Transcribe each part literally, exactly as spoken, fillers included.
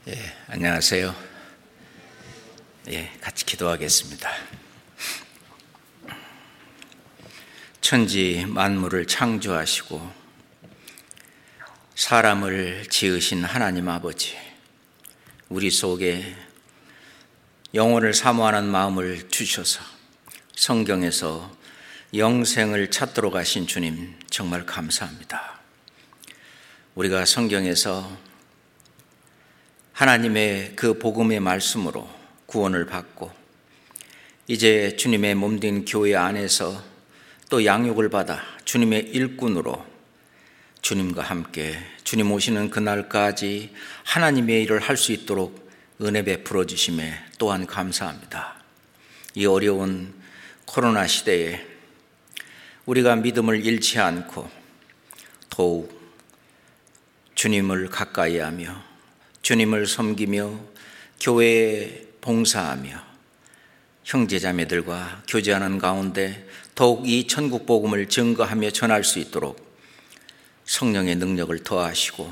예, 안녕하세요. 예, 같이 기도하겠습니다. 천지 만물을 창조하시고 사람을 지으신 하나님 아버지, 우리 속에 영혼을 사모하는 마음을 주셔서 성경에서 영생을 찾도록 하신 주님 정말 감사합니다. 우리가 성경에서 하나님의 그 복음의 말씀으로 구원을 받고 이제 주님의 몸된 교회 안에서 또 양육을 받아 주님의 일꾼으로 주님과 함께 주님 오시는 그날까지 하나님의 일을 할 수 있도록 은혜 베풀어 주심에 또한 감사합니다. 이 어려운 코로나 시대에 우리가 믿음을 잃지 않고 더욱 주님을 가까이 하며 주님을 섬기며 교회에 봉사하며 형제자매들과 교제하는 가운데 더욱 이 천국 복음을 증거하며 전할 수 있도록 성령의 능력을 더하시고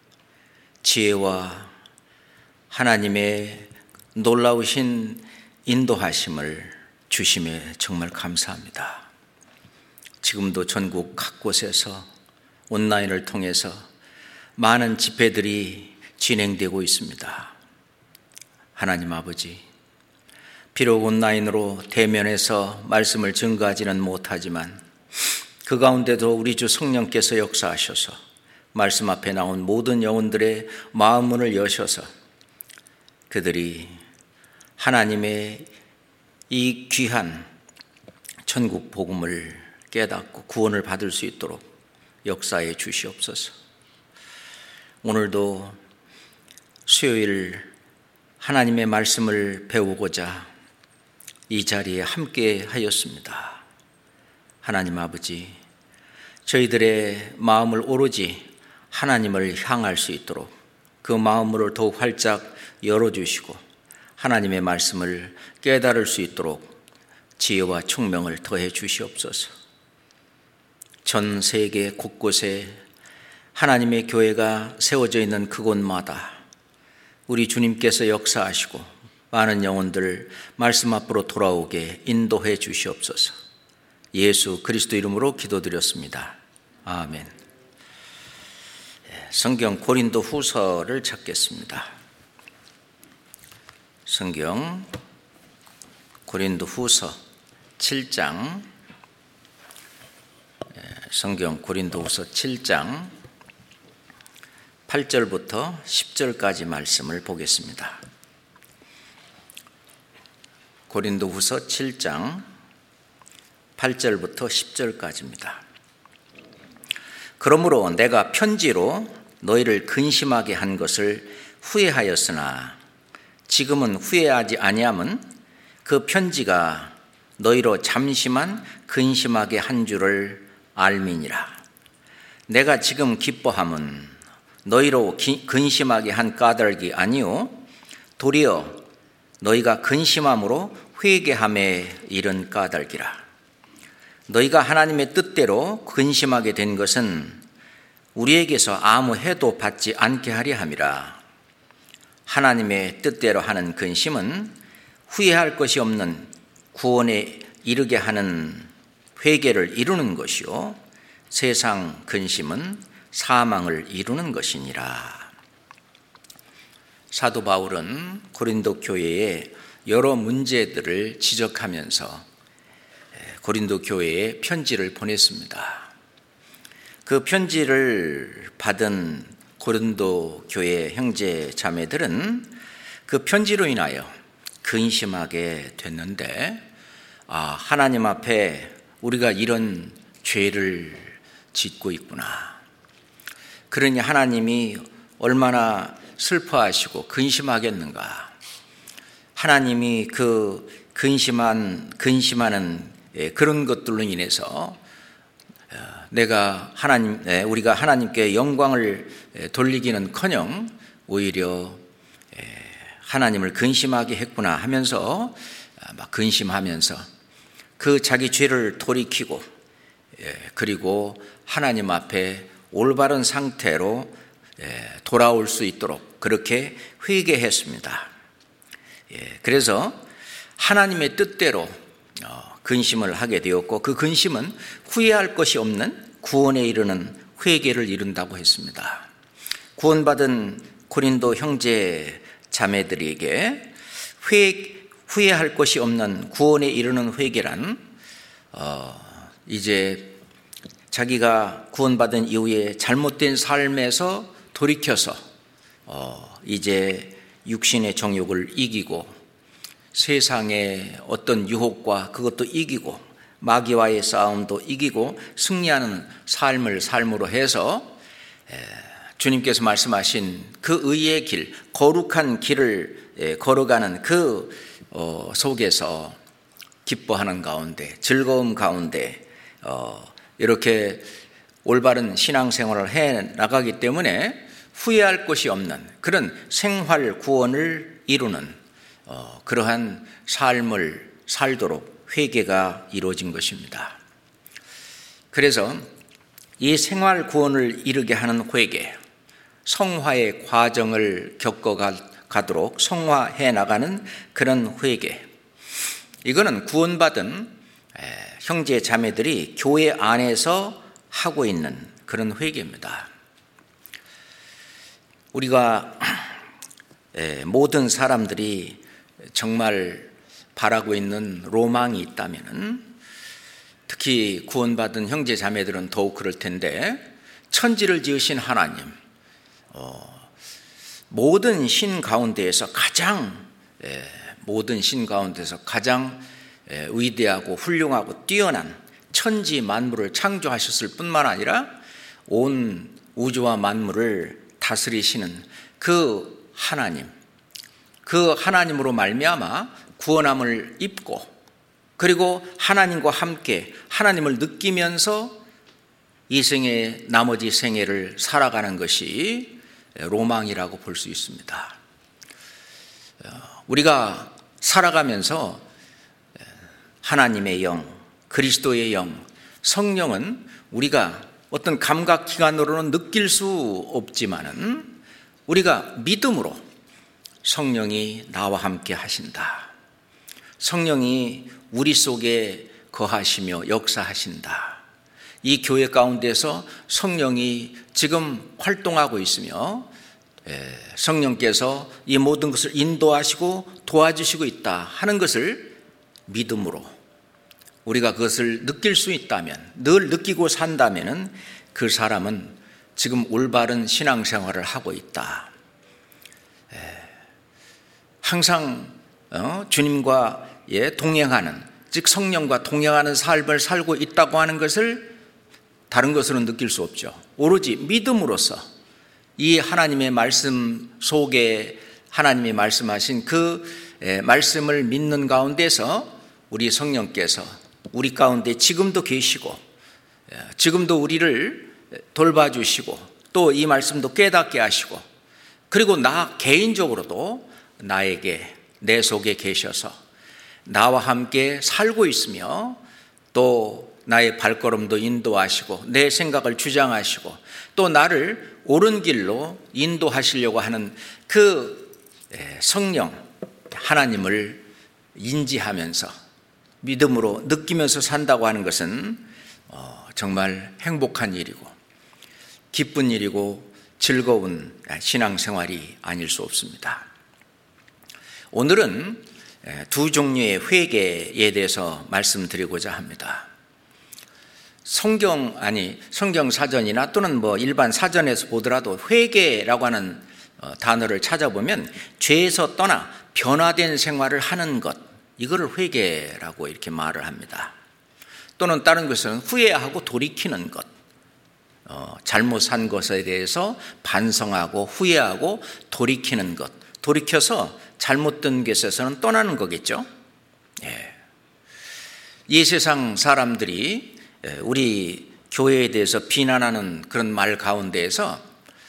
지혜와 하나님의 놀라우신 인도하심을 주심에 정말 감사합니다. 지금도 전국 각 곳에서 온라인을 통해서 많은 집회들이 진행되고 있습니다. 하나님 아버지, 비록 온라인으로 대면해서 말씀을 증거하지는 못하지만 그 가운데도 우리 주 성령께서 역사하셔서 말씀 앞에 나온 모든 영혼들의 마음 문을 여셔서 그들이 하나님의 이 귀한 천국 복음을 깨닫고 구원을 받을 수 있도록 역사해 주시옵소서. 오늘도 수요일 하나님의 말씀을 배우고자 이 자리에 함께 하였습니다. 하나님 아버지, 저희들의 마음을 오로지 하나님을 향할 수 있도록 그 마음을 더욱 활짝 열어주시고 하나님의 말씀을 깨달을 수 있도록 지혜와 총명을 더해 주시옵소서. 전 세계 곳곳에 하나님의 교회가 세워져 있는 그곳마다 우리 주님께서 역사하시고 많은 영혼들 말씀 앞으로 돌아오게 인도해 주시옵소서. 예수 그리스도 이름으로 기도드렸습니다. 아멘. 성경 고린도 후서를 찾겠습니다. 성경 고린도 후서 칠 장, 성경 고린도 후서 칠 장 팔 절부터 십 절까지 말씀을 보겠습니다. 고린도 후서 칠 장 팔 절부터 십 절까지입니다. 그러므로 내가 편지로 너희를 근심하게 한 것을 후회하였으나 지금은 후회하지 아니함은 그 편지가 너희로 잠시만 근심하게 한 줄을 알미니라. 내가 지금 기뻐함은 너희로 기, 근심하게 한 까닭이 아니요 도리어 너희가 근심함으로 회개함에 이른 까닭이라. 너희가 하나님의 뜻대로 근심하게 된 것은 우리에게서 아무 해도 받지 않게 하려 함이라. 하나님의 뜻대로 하는 근심은 후회할 것이 없는 구원에 이르게 하는 회개를 이루는 것이요 세상 근심은 사망을 이루는 것이니라. 사도 바울은 고린도 교회의 여러 문제들을 지적하면서 고린도 교회에 편지를 보냈습니다. 그 편지를 받은 고린도 교회 형제 자매들은 그 편지로 인하여 근심하게 됐는데, 아, 하나님 앞에 우리가 이런 죄를 짓고 있구나. 그러니 하나님이 얼마나 슬퍼하시고 근심하겠는가. 하나님이 그 근심한, 근심하는 그런 것들로 인해서 내가 하나님, 우리가 하나님께 영광을 돌리기는커녕 오히려 하나님을 근심하게 했구나 하면서 막 근심하면서 그 자기 죄를 돌이키고 그리고 하나님 앞에 올바른 상태로 돌아올 수 있도록 그렇게 회개했습니다. 그래서 하나님의 뜻대로 근심을 하게 되었고, 그 근심은 후회할 것이 없는 구원에 이르는 회개를 이룬다고 했습니다. 구원받은 고린도 형제 자매들에게 회, 후회할 것이 없는 구원에 이르는 회개란 어, 이제 자기가 구원받은 이후에 잘못된 삶에서 돌이켜서 어, 이제 육신의 정욕을 이기고 세상의 어떤 유혹과 그것도 이기고 마귀와의 싸움도 이기고 승리하는 삶을 삶으로 해서 주님께서 말씀하신 그 의의 길, 거룩한 길을 걸어가는 그 속에서 기뻐하는 가운데, 즐거움 가운데 이렇게 올바른 신앙생활을 해 나가기 때문에 후회할 것이 없는 그런 생활 구원을 이루는 어, 그러한 삶을 살도록 회개가 이루어진 것입니다. 그래서 이 생활 구원을 이루게 하는 회개, 성화의 과정을 겪어가도록 성화해 나가는 그런 회개, 이거는 구원받은 형제 자매들이 교회 안에서 하고 있는 그런 회개입니다. 우리가 모든 사람들이 정말 바라고 있는 로망이 있다면, 특히 구원받은 형제 자매들은 더욱 그럴 텐데, 천지를 지으신 하나님, 어, 모든 신 가운데에서 가장 에, 모든 신 가운데서 가장 에, 위대하고 훌륭하고 뛰어난 천지 만물을 창조하셨을 뿐만 아니라 온 우주와 만물을 다스리시는 그 하나님, 그 하나님으로 말미암아 구원함을 입고, 그리고 하나님과 함께 하나님을 느끼면서 이 생의 나머지 생애를 살아가는 것이 로망이라고 볼 수 있습니다. 우리가 살아가면서 하나님의 영, 그리스도의 영, 성령은 우리가 어떤 감각기관으로는 느낄 수 없지만은 우리가 믿음으로 성령이 나와 함께 하신다, 성령이 우리 속에 거하시며 역사하신다, 이 교회 가운데서 성령이 지금 활동하고 있으며 성령께서 이 모든 것을 인도하시고 도와주시고 있다 하는 것을 믿음으로 우리가 그것을 느낄 수 있다면, 늘 느끼고 산다면 그 사람은 지금 올바른 신앙생활을 하고 있다, 항상 주님과 동행하는, 즉 성령과 동행하는 삶을 살고 있다고 하는 것을 다른 것으로는 느낄 수 없죠. 오로지 믿음으로써 이 하나님의 말씀 속에 하나님이 말씀하신 그 말씀을 믿는 가운데서 우리 성령께서 우리 가운데 지금도 계시고 지금도 우리를 돌봐주시고 또 이 말씀도 깨닫게 하시고, 그리고 나 개인적으로도 나에게 내 속에 계셔서 나와 함께 살고 있으며 또 나의 발걸음도 인도하시고 내 생각을 주장하시고 또 나를 옳은 길로 인도하시려고 하는 그 성령 하나님을 인지하면서 믿음으로 느끼면서 산다고 하는 것은 정말 행복한 일이고 기쁜 일이고 즐거운 신앙생활이 아닐 수 없습니다. 오늘은 두 종류의 회개에 대해서 말씀드리고자 합니다. 성경 아니 성경 사전이나 또는 뭐 일반 사전에서 보더라도 회개라고 하는 단어를 찾아보면 죄에서 떠나 변화된 생활을 하는 것, 이거를 회개라고 이렇게 말을 합니다. 또는 다른 것은 후회하고 돌이키는 것, 어, 잘못 산 것에 대해서 반성하고 후회하고 돌이키는 것, 돌이켜서 잘못된 것에서는 떠나는 거겠죠. 예. 이 세상 사람들이 우리 교회에 대해서 비난하는 그런 말 가운데에서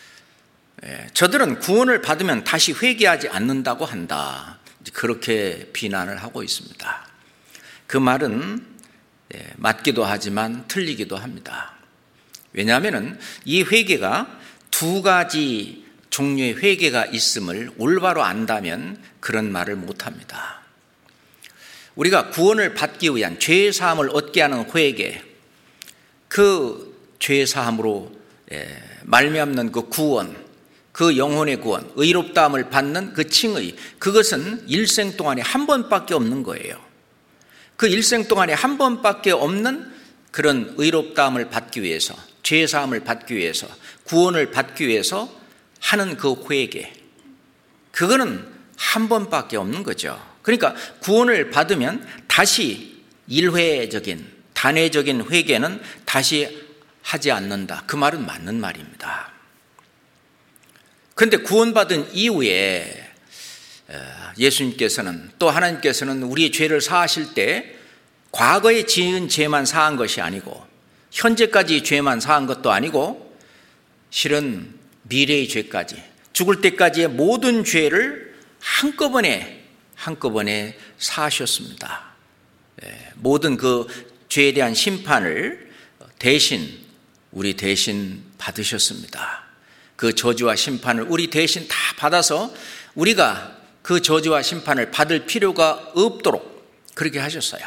저들은 구원을 받으면 다시 회개하지 않는다고 한다, 그렇게 비난을 하고 있습니다. 그 말은 맞기도 하지만 틀리기도 합니다. 왜냐하면 이 회개가 두 가지 종류의 회개가 있음을 올바로 안다면 그런 말을 못합니다. 우리가 구원을 받기 위한 죄사함을 얻게 하는 회개, 그 죄사함으로 말미암는 그 구원, 그 영혼의 구원, 의롭다함을 받는 그 칭의, 그것은 일생 동안에 한 번밖에 없는 거예요. 그 일생 동안에 한 번밖에 없는 그런 의롭다함을 받기 위해서, 죄사함을 받기 위해서, 구원을 받기 위해서 하는 그 회개, 그거는 한 번밖에 없는 거죠. 그러니까 구원을 받으면 다시 일회적인, 단회적인 회개는 다시 하지 않는다. 그 말은 맞는 말입니다. 그런데 구원받은 이후에 예수님께서는, 또 하나님께서는 우리의 죄를 사하실 때 과거에 지은 죄만 사한 것이 아니고, 현재까지 죄만 사한 것도 아니고, 실은 미래의 죄까지, 죽을 때까지의 모든 죄를 한꺼번에 한꺼번에 사하셨습니다. 모든 그 죄에 대한 심판을 대신, 우리 대신 받으셨습니다. 그 저주와 심판을 우리 대신 다 받아서 우리가 그 저주와 심판을 받을 필요가 없도록 그렇게 하셨어요.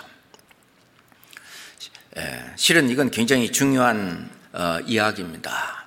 실은 이건 굉장히 중요한 이야기입니다.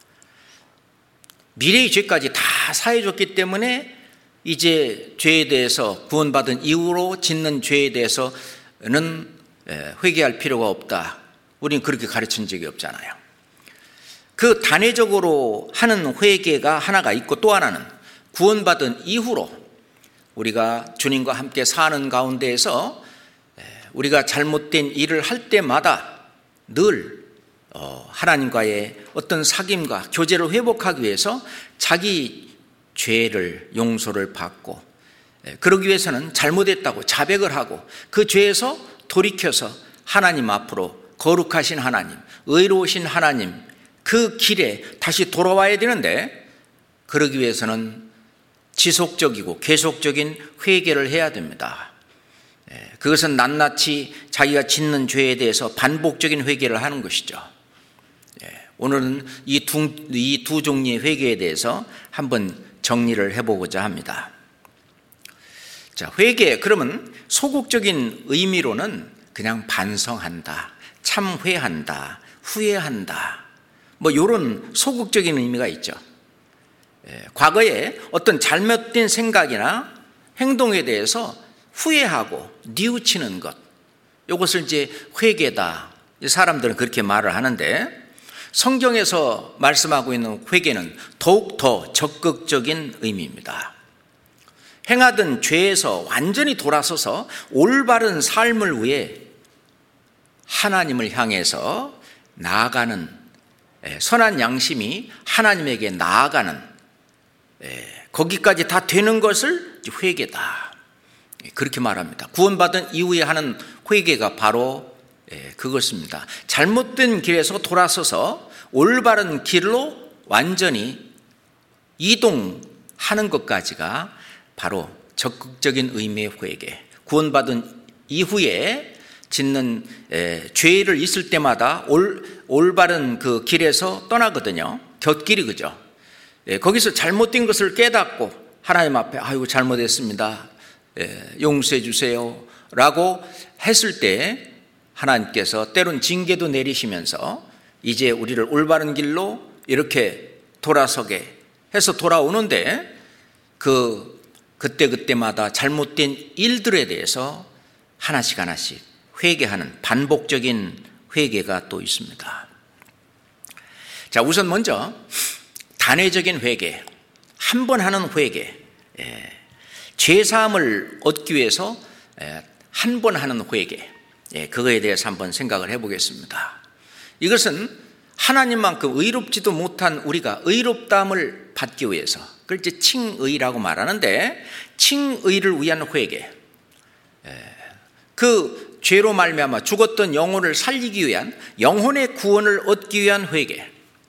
미래의 죄까지 다 사해줬기 때문에 이제 죄에 대해서, 구원받은 이후로 짓는 죄에 대해서는 회개할 필요가 없다. 우리는 그렇게 가르친 적이 없잖아요. 그 단회적으로 하는 회개가 하나가 있고, 또 하나는 구원받은 이후로 우리가 주님과 함께 사는 가운데에서 우리가 잘못된 일을 할 때마다 늘 하나님과의 어떤 사귐과 교제를 회복하기 위해서 자기 죄를 용서를 받고, 그러기 위해서는 잘못했다고 자백을 하고 그 죄에서 돌이켜서 하나님 앞으로, 거룩하신 하나님, 의로우신 하나님, 그 길에 다시 돌아와야 되는데, 그러기 위해서는 지속적이고 계속적인 회개를 해야 됩니다. 그것은 낱낱이 자기가 짓는 죄에 대해서 반복적인 회개를 하는 것이죠. 오늘은 이 두, 이 두 종류의 회개에 대해서 한번 정리를 해보고자 합니다. 자, 회개, 그러면 소극적인 의미로는 그냥 반성한다, 참회한다, 후회한다, 뭐 이런 소극적인 의미가 있죠. 과거에 어떤 잘못된 생각이나 행동에 대해서 후회하고 뉘우치는 것, 이것을 이제 회개다, 사람들은 그렇게 말을 하는데, 성경에서 말씀하고 있는 회개는 더욱 더 적극적인 의미입니다. 행하던 죄에서 완전히 돌아서서 올바른 삶을 위해 하나님을 향해서 나아가는, 선한 양심이 하나님에게 나아가는, 거기까지 다 되는 것을 회개다, 그렇게 말합니다. 구원받은 이후에 하는 회개가 바로 그것입니다. 잘못된 길에서 돌아서서 올바른 길로 완전히 이동하는 것까지가 바로 적극적인 의미의 회개. 구원받은 이후에 짓는 죄를 있을 때마다 올, 올바른 그 길에서 떠나거든요. 곁길이, 그죠? 거기서 잘못된 것을 깨닫고 하나님 앞에 아이고 잘못했습니다, 용서해 주세요 라고 했을 때 하나님께서 때론 징계도 내리시면서 이제 우리를 올바른 길로 이렇게 돌아서게 해서 돌아오는데, 그 그때그때마다 잘못된 일들에 대해서 하나씩 하나씩 회개하는 반복적인 회개가 또 있습니다. 자, 우선 먼저 단회적인 회개, 한 번 하는 회개, 예, 죄사함을 얻기 위해서 한 번 하는 회개, 예, 그거에 대해서 한번 생각을 해보겠습니다. 이것은 하나님만큼 의롭지도 못한 우리가 의롭다함을 받기 위해서, 그걸 이제 칭의라고 말하는데, 칭의를 위한 회개, 그 죄로 말미암아 죽었던 영혼을 살리기 위한, 영혼의 구원을 얻기 위한 회개,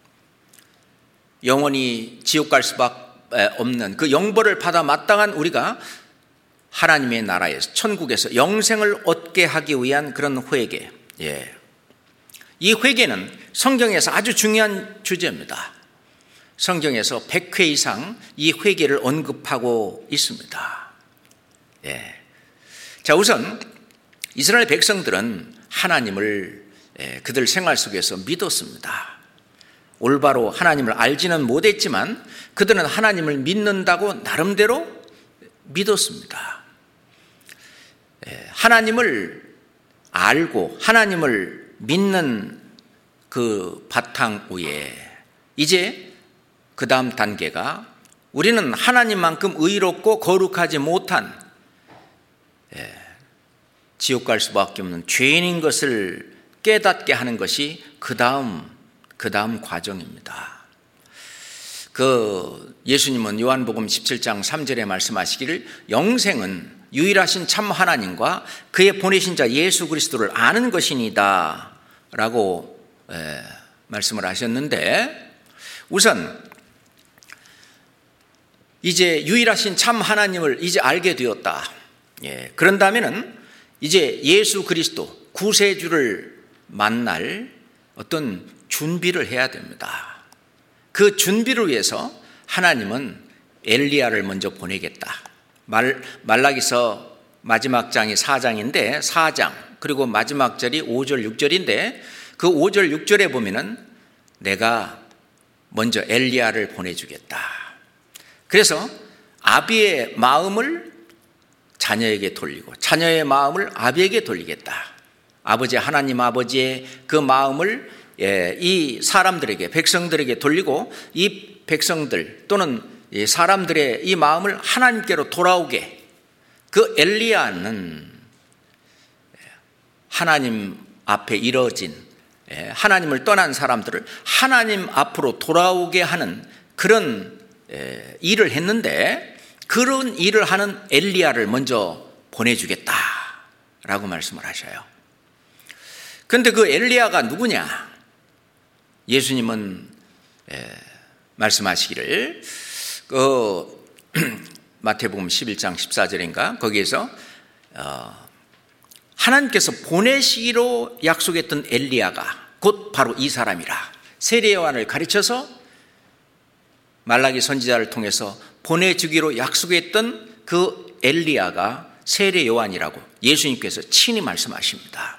영원히 지옥 갈 수밖에 없는 그 영벌을 받아 마땅한 우리가 하나님의 나라에서, 천국에서 영생을 얻게 하기 위한 그런 회개. 예. 이 회개는 성경에서 아주 중요한 주제입니다. 성경에서 백 회 이상 이 회개를 언급하고 있습니다. 예. 자, 우선 이스라엘 백성들은 하나님을 그들 생활 속에서 믿었습니다. 올바로 하나님을 알지는 못했지만 그들은 하나님을 믿는다고 나름대로 믿었습니다. 하나님을 알고 하나님을 믿는 그 바탕 위에 이제 그 다음 단계가 우리는 하나님만큼 의롭고 거룩하지 못한 지옥 갈 수밖에 없는 죄인인 것을 깨닫게 하는 것이 그 다음 그 다음 과정입니다. 그 예수님은 요한복음 십칠 장 삼 절에 말씀하시기를 영생은 유일하신 참 하나님과 그의 보내신 자 예수 그리스도를 아는 것이니다 라고 에, 말씀을 하셨는데, 우선 이제 유일하신 참 하나님을 이제 알게 되었다. 예, 그런다면은 이제 예수 그리스도 구세주를 만날 어떤 준비를 해야 됩니다. 그 준비를 위해서 하나님은 엘리야를 먼저 보내겠다. 말, 말라기서 마지막 장이 사 장인데 사 장 그리고 마지막 절이 오 절 육 절인데 그 오 절 육 절에 보면은 내가 먼저 엘리야를 보내주겠다. 그래서 아비의 마음을 자녀에게 돌리고 자녀의 마음을 아비에게 돌리겠다. 아버지 하나님 아버지의 그 마음을 이 사람들에게 백성들에게 돌리고 이 백성들 또는 사람들의 이 마음을 하나님께로 돌아오게. 그 엘리야는 하나님 앞에 이뤄진 하나님을 떠난 사람들을 하나님 앞으로 돌아오게 하는 그런 일을 했는데, 그런 일을 하는 엘리야를 먼저 보내주겠다라고 말씀을 하셔요. 그런데 그 엘리야가 누구냐? 예수님은 말씀하시기를 그 마태복음 십일 장 십사 절인가 거기에서 하나님께서 보내시기로 약속했던 엘리야가 곧 바로 이 사람이라 세례 요한을 가르쳐서 말라기 선지자를 통해서 보내주기로 약속했던 그 엘리야가 세례 요한이라고 예수님께서 친히 말씀하십니다.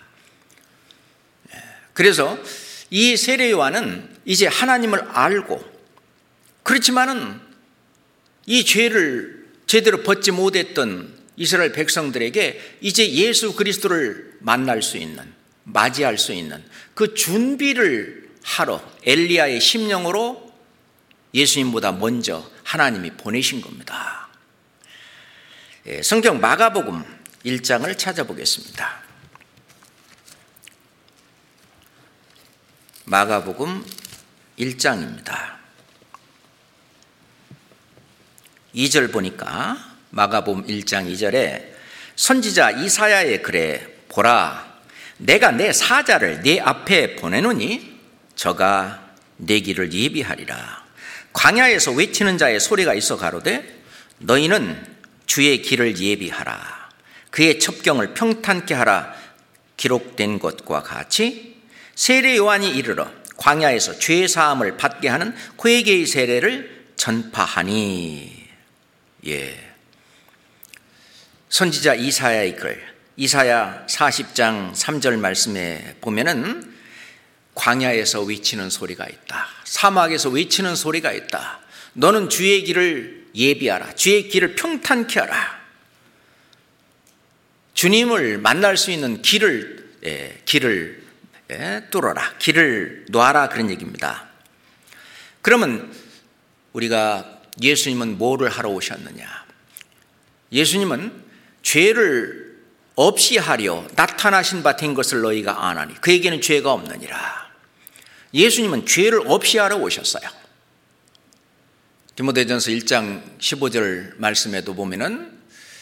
그래서 이 세례 요한은 이제 하나님을 알고, 그렇지만은 이 죄를 제대로 벗지 못했던 이스라엘 백성들에게 이제 예수 그리스도를 만날 수 있는, 맞이할 수 있는 그 준비를 하러 엘리야의 심령으로 예수님보다 먼저 하나님이 보내신 겁니다. 성경 마가복음 일 장을 찾아보겠습니다. 마가복음 일 장입니다. 이 절 보니까 마가복음 일 장 이 절에 선지자 이사야의 글에 보라, 내가 내 사자를 네 앞에 보내노니 저가 내 길을 예비하리라. 광야에서 외치는 자의 소리가 있어 가로되 너희는 주의 길을 예비하라. 그의 첩경을 평탄케 하라. 기록된 것과 같이 세례 요한이 이르러 광야에서 죄 사함을 받게 하는 회개의 세례를 전파하니. 예. 선지자 이사야의 글, 이사야 사십 장 삼 절 말씀에 보면은 광야에서 외치는 소리가 있다. 사막에서 외치는 소리가 있다. 너는 주의 길을 예비하라. 주의 길을 평탄케 하라. 주님을 만날 수 있는 길을 예, 길을 예, 뚫어라. 길을 놔라. 그런 얘기입니다. 그러면 우리가 예수님은 뭐를 하러 오셨느냐? 예수님은 죄를 없이 하려 나타나신 바 된 것을 너희가 아나니 그에게는 죄가 없느니라. 예수님은 죄를 없이 하러 오셨어요. 디모데전서 일 장 십오 절 말씀에도 보면은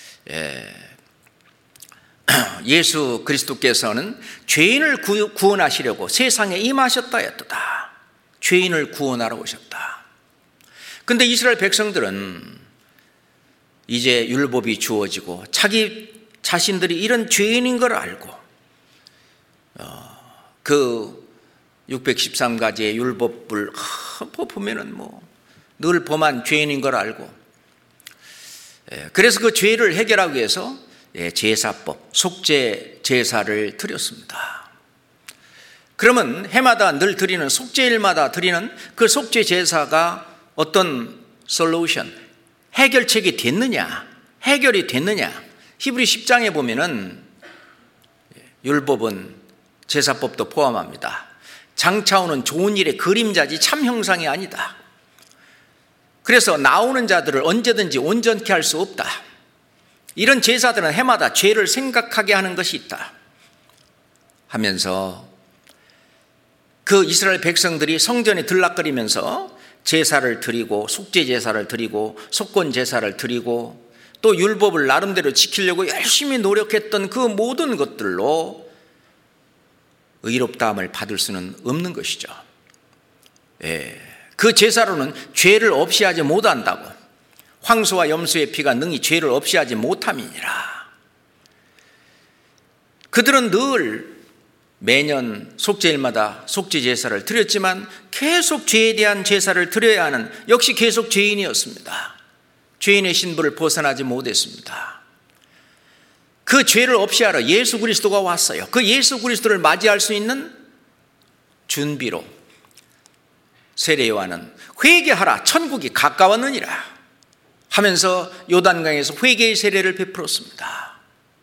예수 그리스도께서는 죄인을 구원하시려고 세상에 임하셨다 했도다. 죄인을 구원하러 오셨다. 그런데 이스라엘 백성들은 이제 율법이 주어지고 자기 자신들이 이런 죄인인 걸 알고 그 육백십삼 가지의 율법을 보면은 뭐 늘 범한 죄인인 걸 알고, 그래서 그 죄를 해결하기 위해서 제사법, 속죄 제사를 드렸습니다. 그러면 해마다 늘 드리는 속죄일마다 드리는 그 속죄 제사가 어떤 솔루션, 해결책이 됐느냐, 해결이 됐느냐? 히브리 십 장에 보면은 율법은 제사법도 포함합니다. 장차오는 좋은 일의 그림자지 참 형상이 아니다. 그래서 나오는 자들을 언제든지 온전케 할 수 없다. 이런 제사들은 해마다 죄를 생각하게 하는 것이 있다 하면서 그 이스라엘 백성들이 성전에 들락거리면서 제사를 드리고 속죄 제사를 드리고 속건 제사를 드리고 또 율법을 나름대로 지키려고 열심히 노력했던 그 모든 것들로 의롭다함을 받을 수는 없는 것이죠. 예, 그 제사로는 죄를 없이 하지 못한다고. 황소와 염소의 피가 능히 죄를 없이 하지 못함이니라. 그들은 늘 매년 속죄일마다 속죄 제사를 드렸지만 계속 죄에 대한 제사를 드려야 하는, 역시 계속 죄인이었습니다. 죄인의 신분을 벗어나지 못했습니다. 그 죄를 없이 하러 예수 그리스도가 왔어요. 그 예수 그리스도를 맞이할 수 있는 준비로 세례 요한은 회개하라, 천국이 가까웠느니라 하면서 요단강에서 회개의 세례를 베풀었습니다.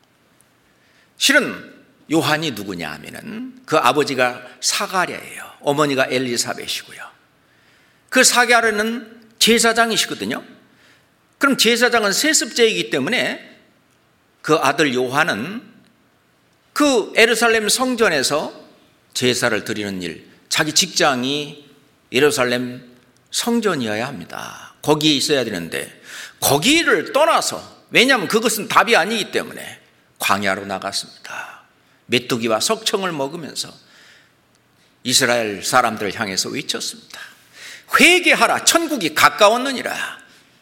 실은 요한이 누구냐 하면은 그 아버지가 사가랴예요. 어머니가 엘리사벳이고요. 그 사가랴는 제사장이시거든요. 그럼 제사장은 세습제이기 때문에 그 아들 요한은 그 예루살렘 성전에서 제사를 드리는 일, 자기 직장이 예루살렘 성전이어야 합니다. 거기에 있어야 되는데 거기를 떠나서, 왜냐하면 그것은 답이 아니기 때문에 광야로 나갔습니다. 메뚜기와 석청을 먹으면서 이스라엘 사람들을 향해서 외쳤습니다. 회개하라, 천국이 가까웠느니라.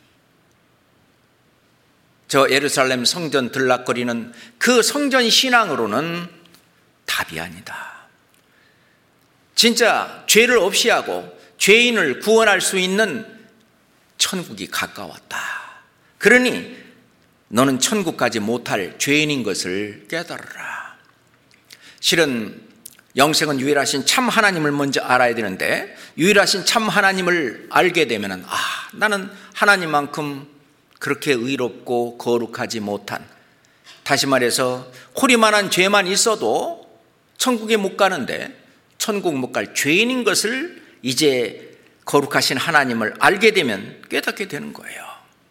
저 예루살렘 성전 들락거리는 그 성전 신앙으로는 답이 아니다. 진짜 죄를 없이 하고 죄인을 구원할 수 있는 천국이 가까웠다. 그러니 너는 천국 가지 못할 죄인인 것을 깨달으라. 실은 영생은 유일하신 참 하나님을 먼저 알아야 되는데, 유일하신 참 하나님을 알게 되면 아, 나는 하나님만큼 그렇게 의롭고 거룩하지 못한, 다시 말해서 호리만한 죄만 있어도 천국에 못 가는데 천국 못 갈 죄인인 것을 이제 거룩하신 하나님을 알게 되면 깨닫게 되는 거예요.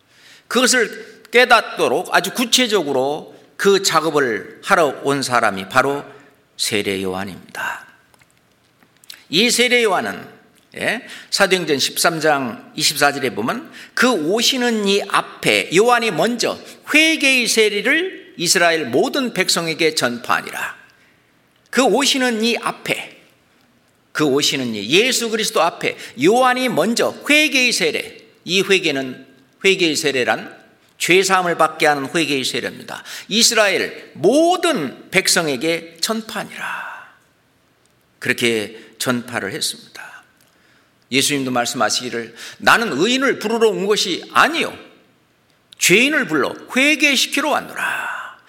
그것을 깨닫도록 아주 구체적으로 그 작업을 하러 온 사람이 바로 세례 요한입니다. 이 세례 요한은 예, 사도행전 십삼 장 이십사 절에 보면 그 오시는 이 앞에 요한이 먼저 회개의 세례를 이스라엘 모든 백성에게 전파하니라. 그 오시는 이 앞에, 그 오시는 이 예수 그리스도 앞에 요한이 먼저 회개의 세례, 이 회개는 회개의 세례란 죄사함을 받게 하는 회개의 세례입니다. 이스라엘 모든 백성에게 전파하니라. 그렇게 전파를 했습니다. 예수님도 말씀하시기를 나는 의인을 부르러 온 것이 아니요 죄인을 불러 회개시키러 왔노라.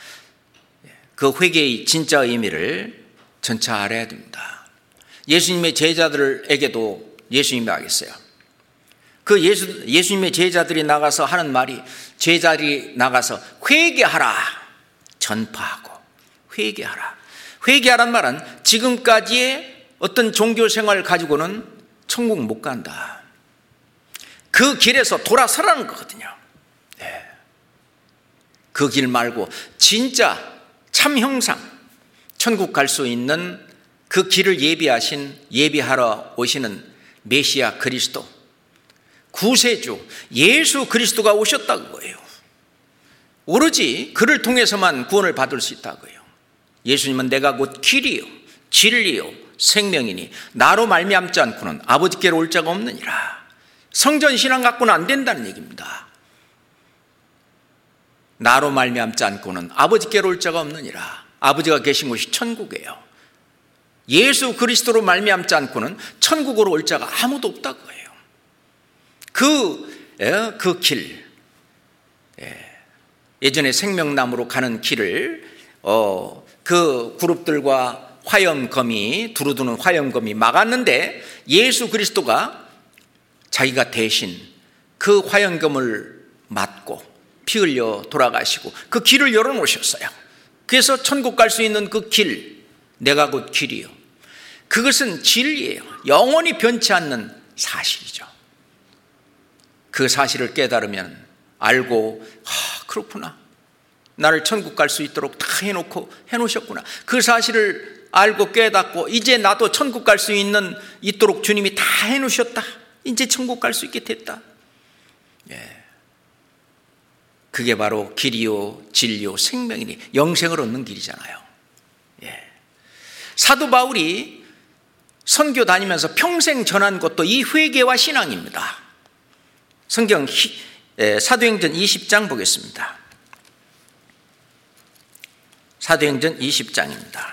그 회개의 진짜 의미를 전차 알아야 됩니다. 예수님의 제자들에게도 예수님이 하겠어요. 그 예수, 예수님의 제자들이 나가서 하는 말이, 제자들이 나가서 회개하라, 전파하고 회개하라. 회개하란 말은 지금까지의 어떤 종교 생활을 가지고는 천국 못 간다. 그 길에서 돌아서라는 거거든요. 네. 그 길 말고 진짜 참 형상, 천국 갈 수 있는 그 길을 예비하신, 예비하러 오시는 메시아 그리스도, 구세주 예수 그리스도가 오셨다는 거예요. 오로지 그를 통해서만 구원을 받을 수 있다고요. 예수님은 내가 곧 길이요 진리요 생명이니 나로 말미암지 않고는 아버지께로 올 자가 없느니라. 성전 신앙 갖고는 안 된다는 얘기입니다. 나로 말미암지 않고는 아버지께로 올 자가 없느니라. 아버지가 계신 곳이 천국이에요. 예수 그리스도로 말미암지 않고는 천국으로 올 자가 아무도 없다고 해요. 그, 예, 그 길, 예, 예전에 생명나무로 가는 길을 어, 그 그룹들과 화염검이 두루두는 화염검이 막았는데 예수 그리스도가 자기가 대신 그 화염검을 맞고 피 흘려 돌아가시고 그 길을 열어놓으셨어요. 그래서 천국 갈 수 있는 그 길, 내가 곧 길이요. 그것은 진리예요. 영원히 변치 않는 사실이죠. 그 사실을 깨달으면 알고, 아, 그렇구나. 나를 천국 갈 수 있도록 다 해놓고 해놓으셨구나. 그 사실을 알고 깨닫고 이제 나도 천국 갈 수 있는 있도록 주님이 다 해놓으셨다. 이제 천국 갈 수 있게 됐다. 예. 그게 바로 길이요 진리요 생명이니 영생을 얻는 길이잖아요. 예. 사도 바울이 선교 다니면서 평생 전한 것도 이 회개와 신앙입니다. 성경 사도행전 이십 장 보겠습니다. 사도행전 이십 장입니다.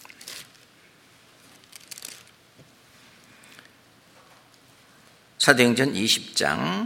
사도행전 이십 장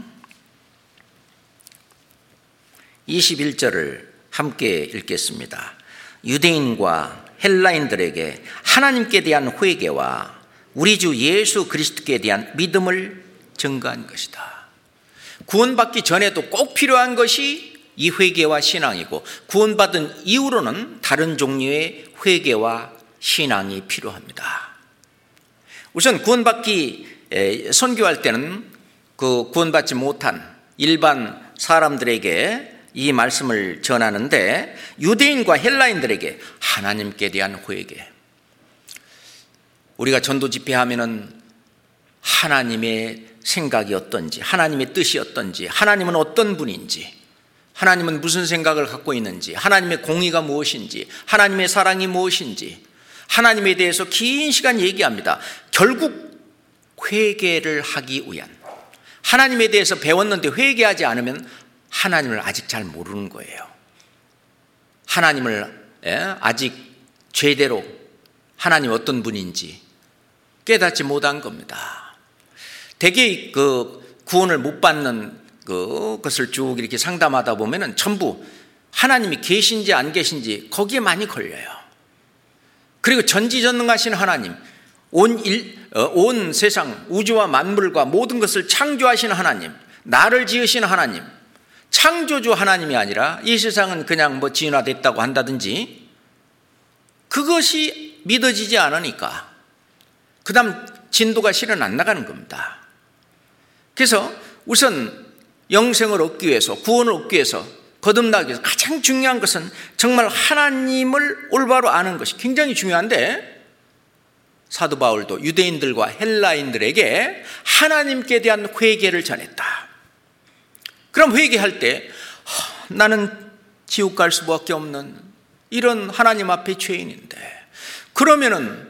이십일 절을 함께 읽겠습니다. 유대인과 헬라인들에게 하나님께 대한 회개와 우리 주 예수 그리스도께 대한 믿음을 증거한 것이다. 구원받기 전에도 꼭 필요한 것이 이 회개와 신앙이고 구원받은 이후로는 다른 종류의 회개와 신앙이 필요합니다. 우선 구원받기 선교할 때는 그 구원받지 못한 일반 사람들에게 이 말씀을 전하는데 유대인과 헬라인들에게 하나님께 대한 회개. 우리가 전도 집회하면은 하나님의 생각이 어떤지, 하나님의 뜻이 어떤지, 하나님은 어떤 분인지, 하나님은 무슨 생각을 갖고 있는지, 하나님의 공의가 무엇인지, 하나님의 사랑이 무엇인지, 하나님에 대해서 긴 시간 얘기합니다. 결국 회개를 하기 위한, 하나님에 대해서 배웠는데 회개하지 않으면 하나님을 아직 잘 모르는 거예요. 하나님을 아직 제대로 하나님 어떤 분인지 깨닫지 못한 겁니다. 대개 그 구원을 못 받는 그것을 쭉 이렇게 상담하다 보면은 전부 하나님이 계신지 안 계신지 거기에 많이 걸려요. 그리고 전지전능하신 하나님, 온, 일, 온 세상 우주와 만물과 모든 것을 창조하신 하나님, 나를 지으신 하나님, 창조주 하나님이 아니라 이 세상은 그냥 뭐 진화됐다고 한다든지 그것이 믿어지지 않으니까 그 다음 진도가 실은 안 나가는 겁니다. 그래서 우선 영생을 얻기 위해서, 구원을 얻기 위해서, 거듭나기 위해서 가장 중요한 것은 정말 하나님을 올바로 아는 것이 굉장히 중요한데 사도 바울도 유대인들과 헬라인들에게 하나님께 대한 회개를 전했다. 그럼 회개할 때 나는 지옥 갈 수밖에 없는 이런 하나님 앞에 죄인인데 그러면은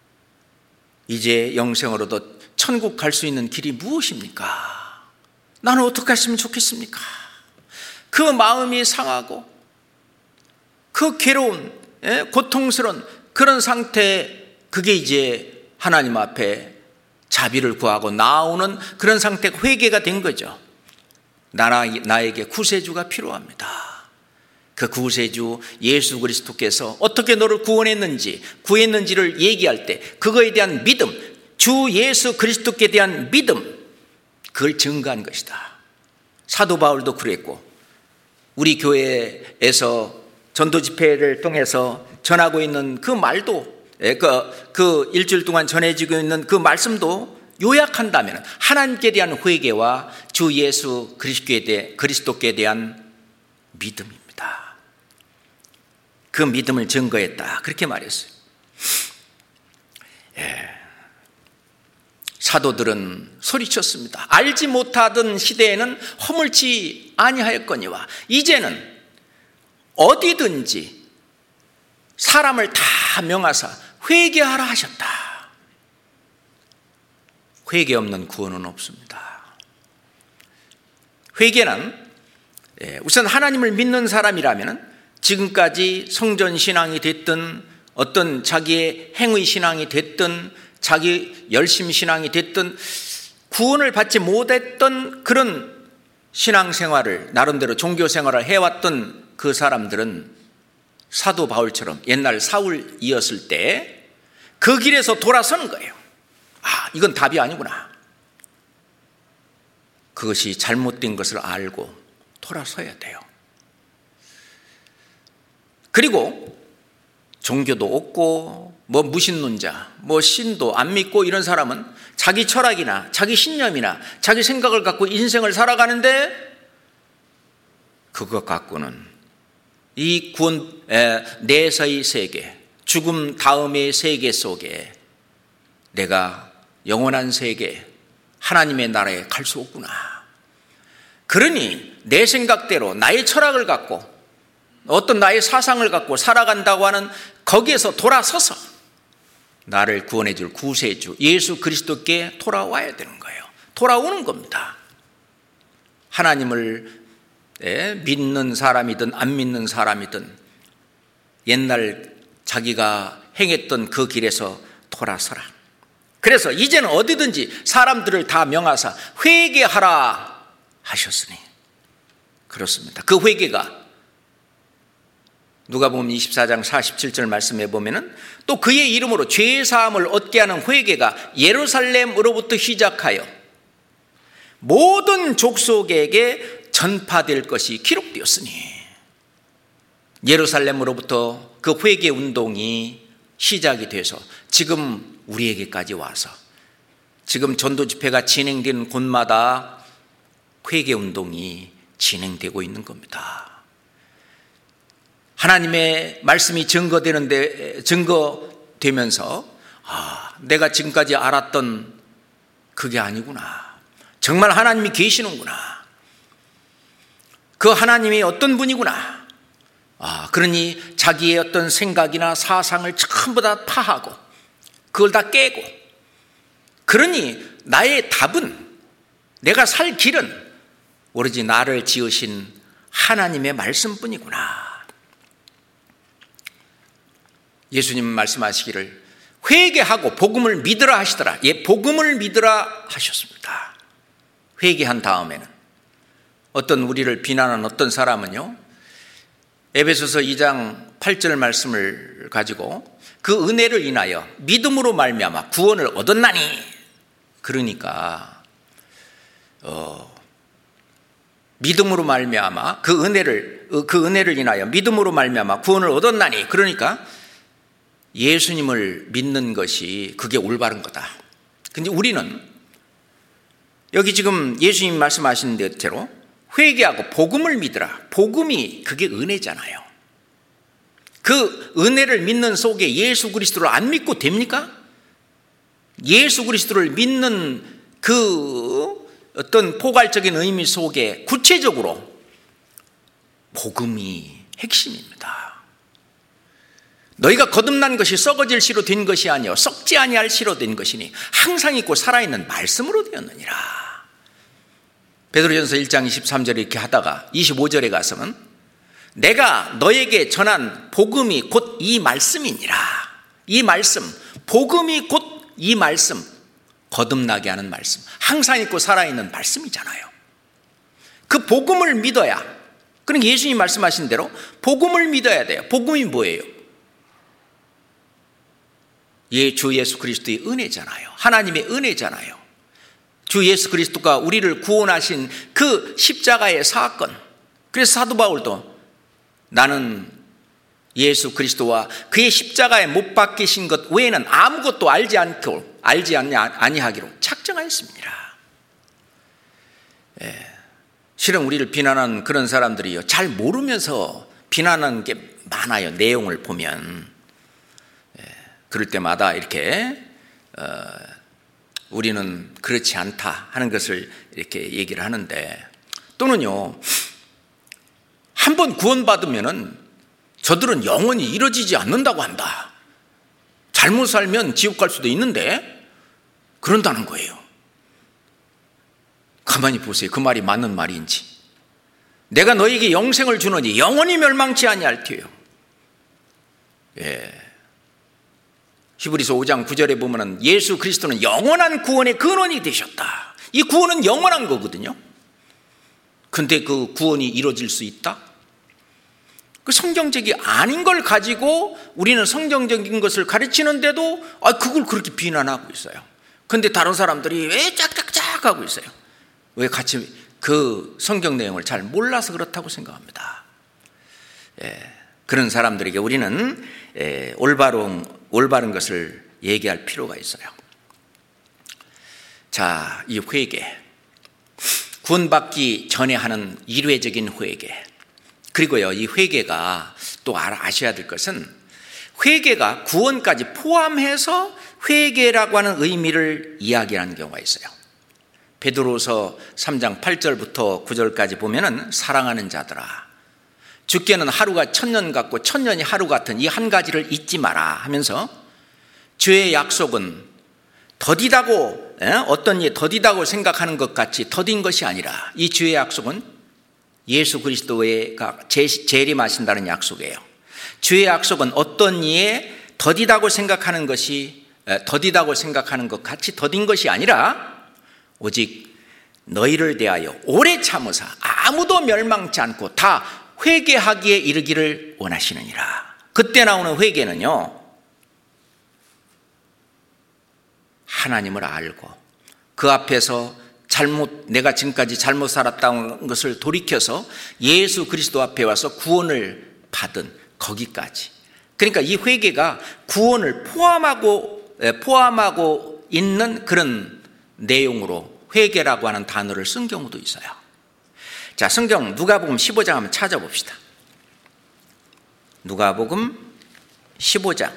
이제 영생을 얻어 천국 갈 수 있는 길이 무엇입니까? 나는 어떻게 했으면 좋겠습니까? 그 마음이 상하고 그 괴로운 고통스러운 그런 상태, 그게 이제 하나님 앞에 자비를 구하고 나오는 그런 상태가 회개가 된 거죠. 나, 나에게 구세주가 필요합니다. 그 구세주 예수 그리스도께서 어떻게 너를 구원했는지, 구했는지를 얘기할 때 그거에 대한 믿음, 주 예수 그리스도께 대한 믿음, 그걸 증거한 것이다. 사도 바울도 그랬고 우리 교회에서 전도 집회를 통해서 전하고 있는 그 말도, 그, 그 일주일 동안 전해지고 있는 그 말씀도 요약한다면 하나님께 대한 회개와 주 예수 그리스도께, 대해, 그리스도께 대한 믿음입니다. 그 믿음을 증거했다, 그렇게 말했어요. 예. 사도들은 소리쳤습니다. 알지 못하던 시대에는 허물지 아니하였거니와 이제는 어디든지 사람을 다 명하사 회개하라 하셨다. 회개 없는 구원은 없습니다. 회개는 우선 하나님을 믿는 사람이라면 지금까지 성전신앙이 됐든 어떤 자기의 행위신앙이 됐든 자기 열심신앙이 됐든 구원을 받지 못했던 그런 신앙생활을, 나름대로 종교생활을 해왔던 그 사람들은 사도 바울처럼 옛날 사울이었을 때 그 길에서 돌아서는 거예요. 아, 이건 답이 아니구나. 그것이 잘못된 것을 알고 돌아서야 돼요. 그리고 종교도 없고 뭐 무신론자, 뭐 신도 안 믿고 이런 사람은 자기 철학이나 자기 신념이나 자기 생각을 갖고 인생을 살아가는데, 그것 갖고는 이 구원 내에서의 세계, 죽음 다음의 세계 속에 내가 영원한 세계, 하나님의 나라에 갈 수 없구나. 그러니 내 생각대로 나의 철학을 갖고 어떤 나의 사상을 갖고 살아간다고 하는 거기에서 돌아서서 나를 구원해 줄 구세주 예수 그리스도께 돌아와야 되는 거예요. 돌아오는 겁니다. 하나님을 믿는 사람이든 안 믿는 사람이든 옛날 자기가 행했던 그 길에서 돌아서라. 그래서 이제는 어디든지 사람들을 다 명하사 회개하라 하셨으니, 그렇습니다. 그 회개가 누가복음 이십사 장 사십칠 절 말씀해 보면은 또 그의 이름으로 죄 사함을 얻게 하는 회개가 예루살렘으로부터 시작하여 모든 족속에게 전파될 것이 기록되었으니, 예루살렘으로부터 그 회개 운동이 시작이 돼서 지금 우리에게까지 와서 지금 전도 집회가 진행되는 곳마다 회개 운동이 진행되고 있는 겁니다. 하나님의 말씀이 증거되는데 증거되면서 아, 내가 지금까지 알았던 그게 아니구나. 정말 하나님이 계시는구나. 그 하나님이 어떤 분이구나. 아, 그러니 자기의 어떤 생각이나 사상을 전부 다 파하고 그걸 다 깨고, 그러니 나의 답은, 내가 살 길은 오로지 나를 지으신 하나님의 말씀뿐이구나. 예수님 말씀하시기를 회개하고 복음을 믿으라 하시더라. 예, 복음을 믿으라 하셨습니다. 회개한 다음에는 어떤 우리를 비난한 어떤 사람은요, 에베소서 이 장 팔 절 말씀을 가지고 그 은혜를 인하여 믿음으로 말미암아 구원을 얻었나니, 그러니까 어, 믿음으로 말미암아 그 은혜를 그 은혜를 인하여 믿음으로 말미암아 구원을 얻었나니, 그러니까 예수님을 믿는 것이 그게 올바른 거다. 근데 우리는 여기 지금 예수님 말씀하신 대로 회개하고 복음을 믿으라. 복음이 그게 은혜잖아요. 그 은혜를 믿는 속에 예수 그리스도를 안 믿고 됩니까? 예수 그리스도를 믿는 그 어떤 포괄적인 의미 속에 구체적으로 복음이 핵심입니다. 너희가 거듭난 것이 썩어질 씨로 된 것이 아니요 썩지 아니할 씨로 된 것이니 항상 있고 살아있는 말씀으로 되었느니라. 베드로전서 일 장 이십삼 절에 이렇게 하다가 이십오 절에 가서는 내가 너에게 전한 복음이 곧 이 말씀이니라. 이 말씀, 복음이 곧 이 말씀, 거듭나게 하는 말씀, 항상 있고 살아있는 말씀이잖아요. 그 복음을 믿어야, 그러니까 예수님 말씀하신 대로 복음을 믿어야 돼요. 복음이 뭐예요? 예, 주 예수 그리스도의 은혜잖아요. 하나님의 은혜잖아요. 주 예수 그리스도가 우리를 구원하신 그 십자가의 사건. 그래서 사도 바울도 나는 예수 그리스도와 그의 십자가에 못 박히신 것 외에는 아무것도 알지 않고 알지 아니하기로 작정하였습니다. 예, 실은 우리를 비난하는 그런 사람들이요, 잘 모르면서 비난하는 게 많아요. 내용을 보면. 예, 그럴 때마다 이렇게 어, 우리는 그렇지 않다 하는 것을 이렇게 얘기를 하는데, 또는요, 한 번 구원받으면은 저들은 영원히 이루어지지 않는다고 한다. 잘못 살면 지옥 갈 수도 있는데 그런다는 거예요. 가만히 보세요. 그 말이 맞는 말인지. 내가 너에게 영생을 주노니 영원히 멸망치 아니할 테요. 예. 히브리서 오 장 구 절에 보면은 예수 그리스도는 영원한 구원의 근원이 되셨다. 이 구원은 영원한 거거든요. 근데 그 구원이 이루어질 수 있다? 그 성경적이 아닌 걸 가지고 우리는 성경적인 것을 가르치는데도 아, 그걸 그렇게 비난하고 있어요. 근데 다른 사람들이 왜 짝짝짝 하고 있어요? 왜 같이 그 성경 내용을 잘 몰라서 그렇다고 생각합니다. 예, 그런 사람들에게 우리는 예, 올바른, 올바른 것을 얘기할 필요가 있어요. 자, 이 회개, 구원받기 전에 하는 일회적인 회개, 그리고요, 이 회개가 또 아셔야 될 것은 회개가 구원까지 포함해서 회개라고 하는 의미를 이야기하는 경우가 있어요. 베드로서 삼 장 팔 절부터 구 절까지 보면은 사랑하는 자들아, 주께는 하루가 천년 같고 천년이 하루 같은 이 한 가지를 잊지 마라 하면서 주의 약속은 더디다고 어떤 이 더디다고 생각하는 것 같이 더딘 것이 아니라 이 주의 약속은 예수 그리스도가 재림하신다는 약속이에요. 주의 약속은 어떤 이에 더디다고 생각하는 것이 더디다고 생각하는 것 같이 더딘 것이 아니라 오직 너희를 대하여 오래 참으사 아무도 멸망치 않고 다 회개하기에 이르기를 원하시느니라. 그때 나오는 회개는요, 하나님을 알고 그 앞에서 잘못, 내가 지금까지 잘못 살았다는 것을 돌이켜서 예수 그리스도 앞에 와서 구원을 받은 거기까지. 그러니까 이 회개가 구원을 포함하고, 포함하고 있는 그런 내용으로 회개라고 하는 단어를 쓴 경우도 있어요. 자, 성경 누가복음 십오 장 한번 찾아봅시다. 누가복음 십오 장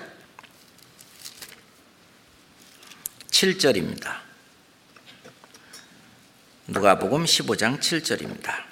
칠 절입니다. 누가복음 십오 장 칠 절입니다.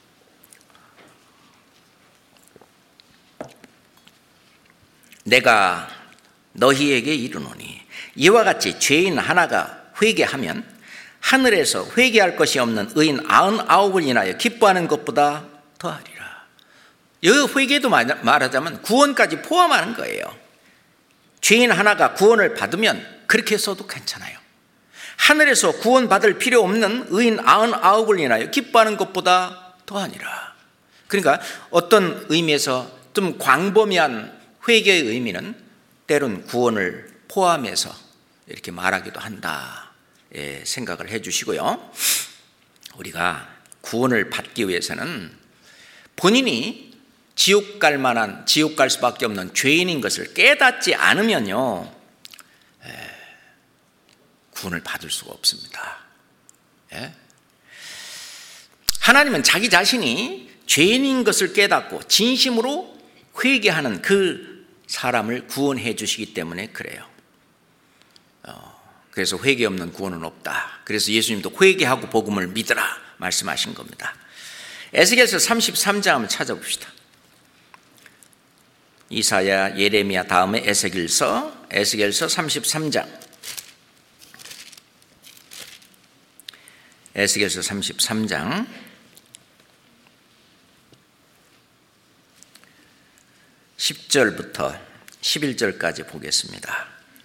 내가 너희에게 이르노니 이와 같이 죄인 하나가 회개하면 하늘에서 회개할 것이 없는 의인 아흔아홉을 인하여 기뻐하는 것보다 더하리라. 이 회개도 말하자면 구원까지 포함하는 거예요. 죄인 하나가 구원을 받으면 그렇게 써도 괜찮아요. 하늘에서 구원받을 필요 없는 의인 아흔아홉을 인하여 기뻐하는 것보다 더하니라. 그러니까 어떤 의미에서 좀 광범위한 회개의 의미는 때론 구원을 포함해서 이렇게 말하기도 한다, 예, 생각을 해 주시고요. 우리가 구원을 받기 위해서는 본인이 지옥 갈 만한, 지옥 갈 수밖에 없는 죄인인 것을 깨닫지 않으면요, 예, 구원을 받을 수가 없습니다. 예? 하나님은 자기 자신이 죄인인 것을 깨닫고 진심으로 회개하는 그 사람을 구원해 주시기 때문에 그래요. 어, 그래서 회개 없는 구원은 없다. 그래서 예수님도 회개하고 복음을 믿으라 말씀하신 겁니다. 에스겔서 삼십삼 장 한번 찾아봅시다. 이사야, 예레미야 다음에 에스겔서, 에스겔서 삼십삼 장. 에스겔서 삼십삼 장 십 절부터 십일 절까지 보겠습니다.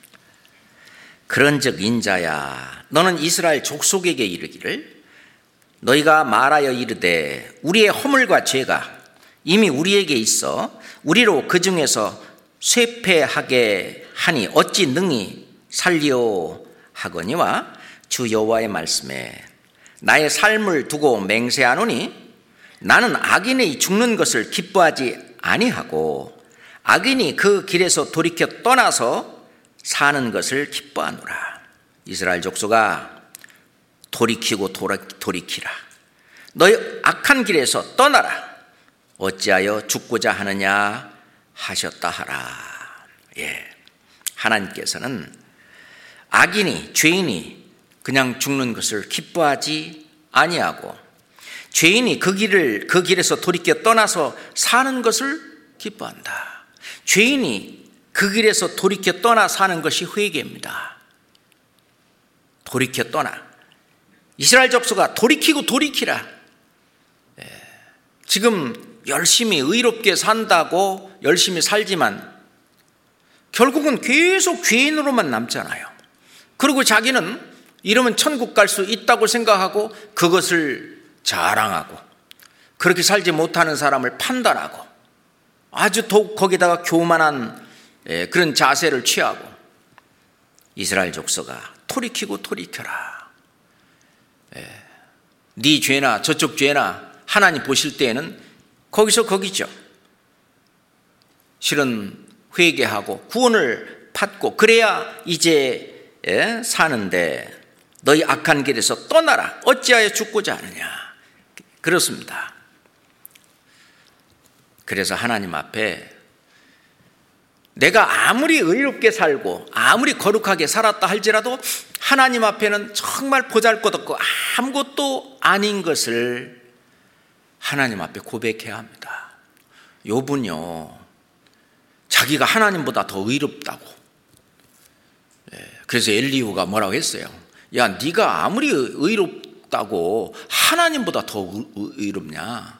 그런즉 인자야, 너는 이스라엘 족속에게 이르기를 너희가 말하여 이르되 우리의 허물과 죄가 이미 우리에게 있어 우리로 그 중에서 쇠폐하게 하니 어찌 능히 살리오 하거니와 주 여호와의 말씀에 나의 삶을 두고 맹세하노니 나는 악인이 죽는 것을 기뻐하지 아니하고 악인이 그 길에서 돌이켜 떠나서 사는 것을 기뻐하노라. 이스라엘 족속아, 돌이키고 돌이키라. 너희 악한 길에서 떠나라. 어찌하여 죽고자 하느냐 하셨다 하라. 예, 하나님께서는 악인이, 죄인이 그냥 죽는 것을 기뻐하지 아니하고 죄인이 그 길을 그 길에서 돌이켜 떠나서 사는 것을 기뻐한다. 죄인이 그 길에서 돌이켜 떠나 사는 것이 회개입니다. 돌이켜 떠나. 이스라엘 족속아, 돌이키고 돌이키라. 예, 지금 열심히 의롭게 산다고 열심히 살지만 결국은 계속 죄인으로만 남잖아요. 그리고 자기는 이러면 천국 갈 수 있다고 생각하고 그것을 자랑하고, 그렇게 살지 못하는 사람을 판단하고, 아주 더욱 거기다가 교만한 그런 자세를 취하고, 이스라엘 족속아 돌이키고 돌이켜라. 네 죄나 저쪽 죄나 하나님 보실 때에는 거기서 거기죠. 실은 회개하고 구원을 받고 그래야 이제 사는데 너희 악한 길에서 떠나라. 어찌하여 죽고자 하느냐. 그렇습니다. 그래서 하나님 앞에 내가 아무리 의롭게 살고 아무리 거룩하게 살았다 할지라도 하나님 앞에는 정말 보잘것없고 아무것도 아닌 것을 하나님 앞에 고백해야 합니다. 욥은요, 자기가 하나님보다 더 의롭다고. 그래서 엘리후가 뭐라고 했어요? 야, 네가 아무리 의롭다고 하나님보다 더 의롭냐?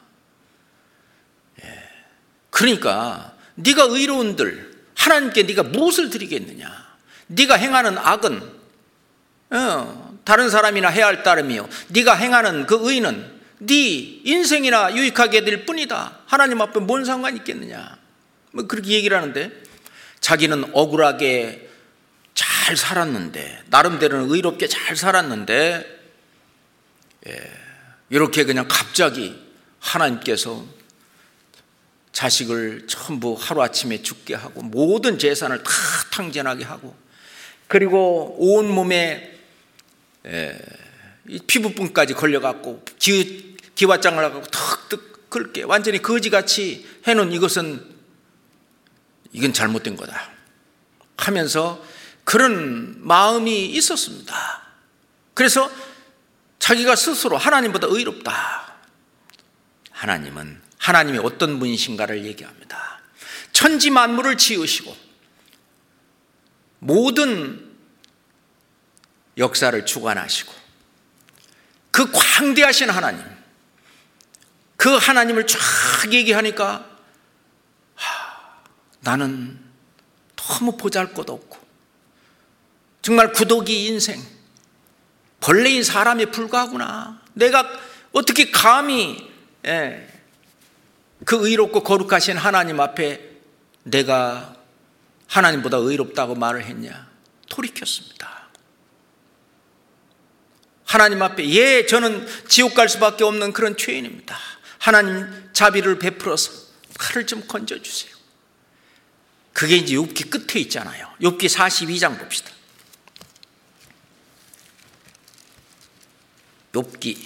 그러니까 네가 의로운들 하나님께 네가 무엇을 드리겠느냐? 네가 행하는 악은 어, 다른 사람이나 해야 할 따름이요, 네가 행하는 그 의는 네 인생이나 유익하게 될 뿐이다. 하나님 앞에 뭔 상관이 있겠느냐? 뭐 그렇게 얘기를 하는데, 자기는 억울하게 잘 살았는데, 나름대로는 의롭게 잘 살았는데, 예, 이렇게 그냥 갑자기 하나님께서 자식을 전부 하루아침에 죽게 하고 모든 재산을 다 탕진하게 하고, 그리고 온몸에 피부분까지 걸려갖고 기, 기와장을 하고 턱턱 긁게 완전히 거지같이 해놓은 이것은 이건 잘못된 거다 하면서 그런 마음이 있었습니다. 그래서 자기가 스스로 하나님보다 의롭다. 하나님은 하나님이 어떤 분이신가를 얘기합니다. 천지 만물을 지으시고 모든 역사를 주관하시고 그 광대하신 하나님, 그 하나님을 쫙 얘기하니까 하, 나는 너무 보잘것없고 정말 구더기 인생, 벌레인 사람에 불과하구나. 내가 어떻게 감히 예, 그 의롭고 거룩하신 하나님 앞에 내가 하나님보다 의롭다고 말을 했냐? 돌이켰습니다. 하나님 앞에 예, 저는 지옥 갈 수밖에 없는 그런 죄인입니다. 하나님 자비를 베풀어서 나를 좀 건져주세요. 그게 이제 욥기 끝에 있잖아요. 욥기 사십이 장 봅시다. 욥기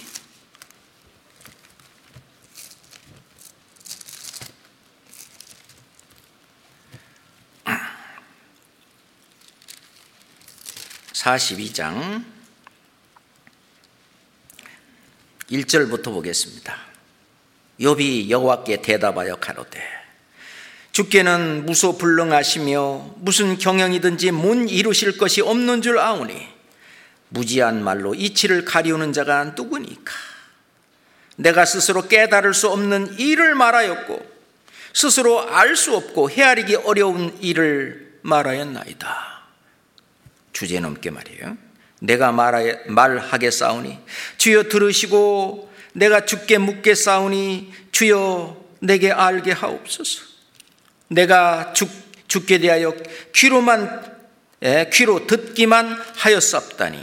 사십이 장 일 절부터 보겠습니다. 욥이 여호와께 대답하여 가로되 주께는 무소불능하시며 무슨 경영이든지 못 이루실 것이 없는 줄 아오니 무지한 말로 이치를 가리우는 자가 누구니까? 내가 스스로 깨달을 수 없는 일을 말하였고 스스로 알 수 없고 헤아리기 어려운 일을 말하였나이다. 주제 넘게 말이에요. 내가 말하겠사오니 주여 들으시고 내가 주께 묻겠사오니 주여 내게 알게 하옵소서. 내가 주, 주께 대하여 귀로만 예, 귀로 듣기만 하였사옵다니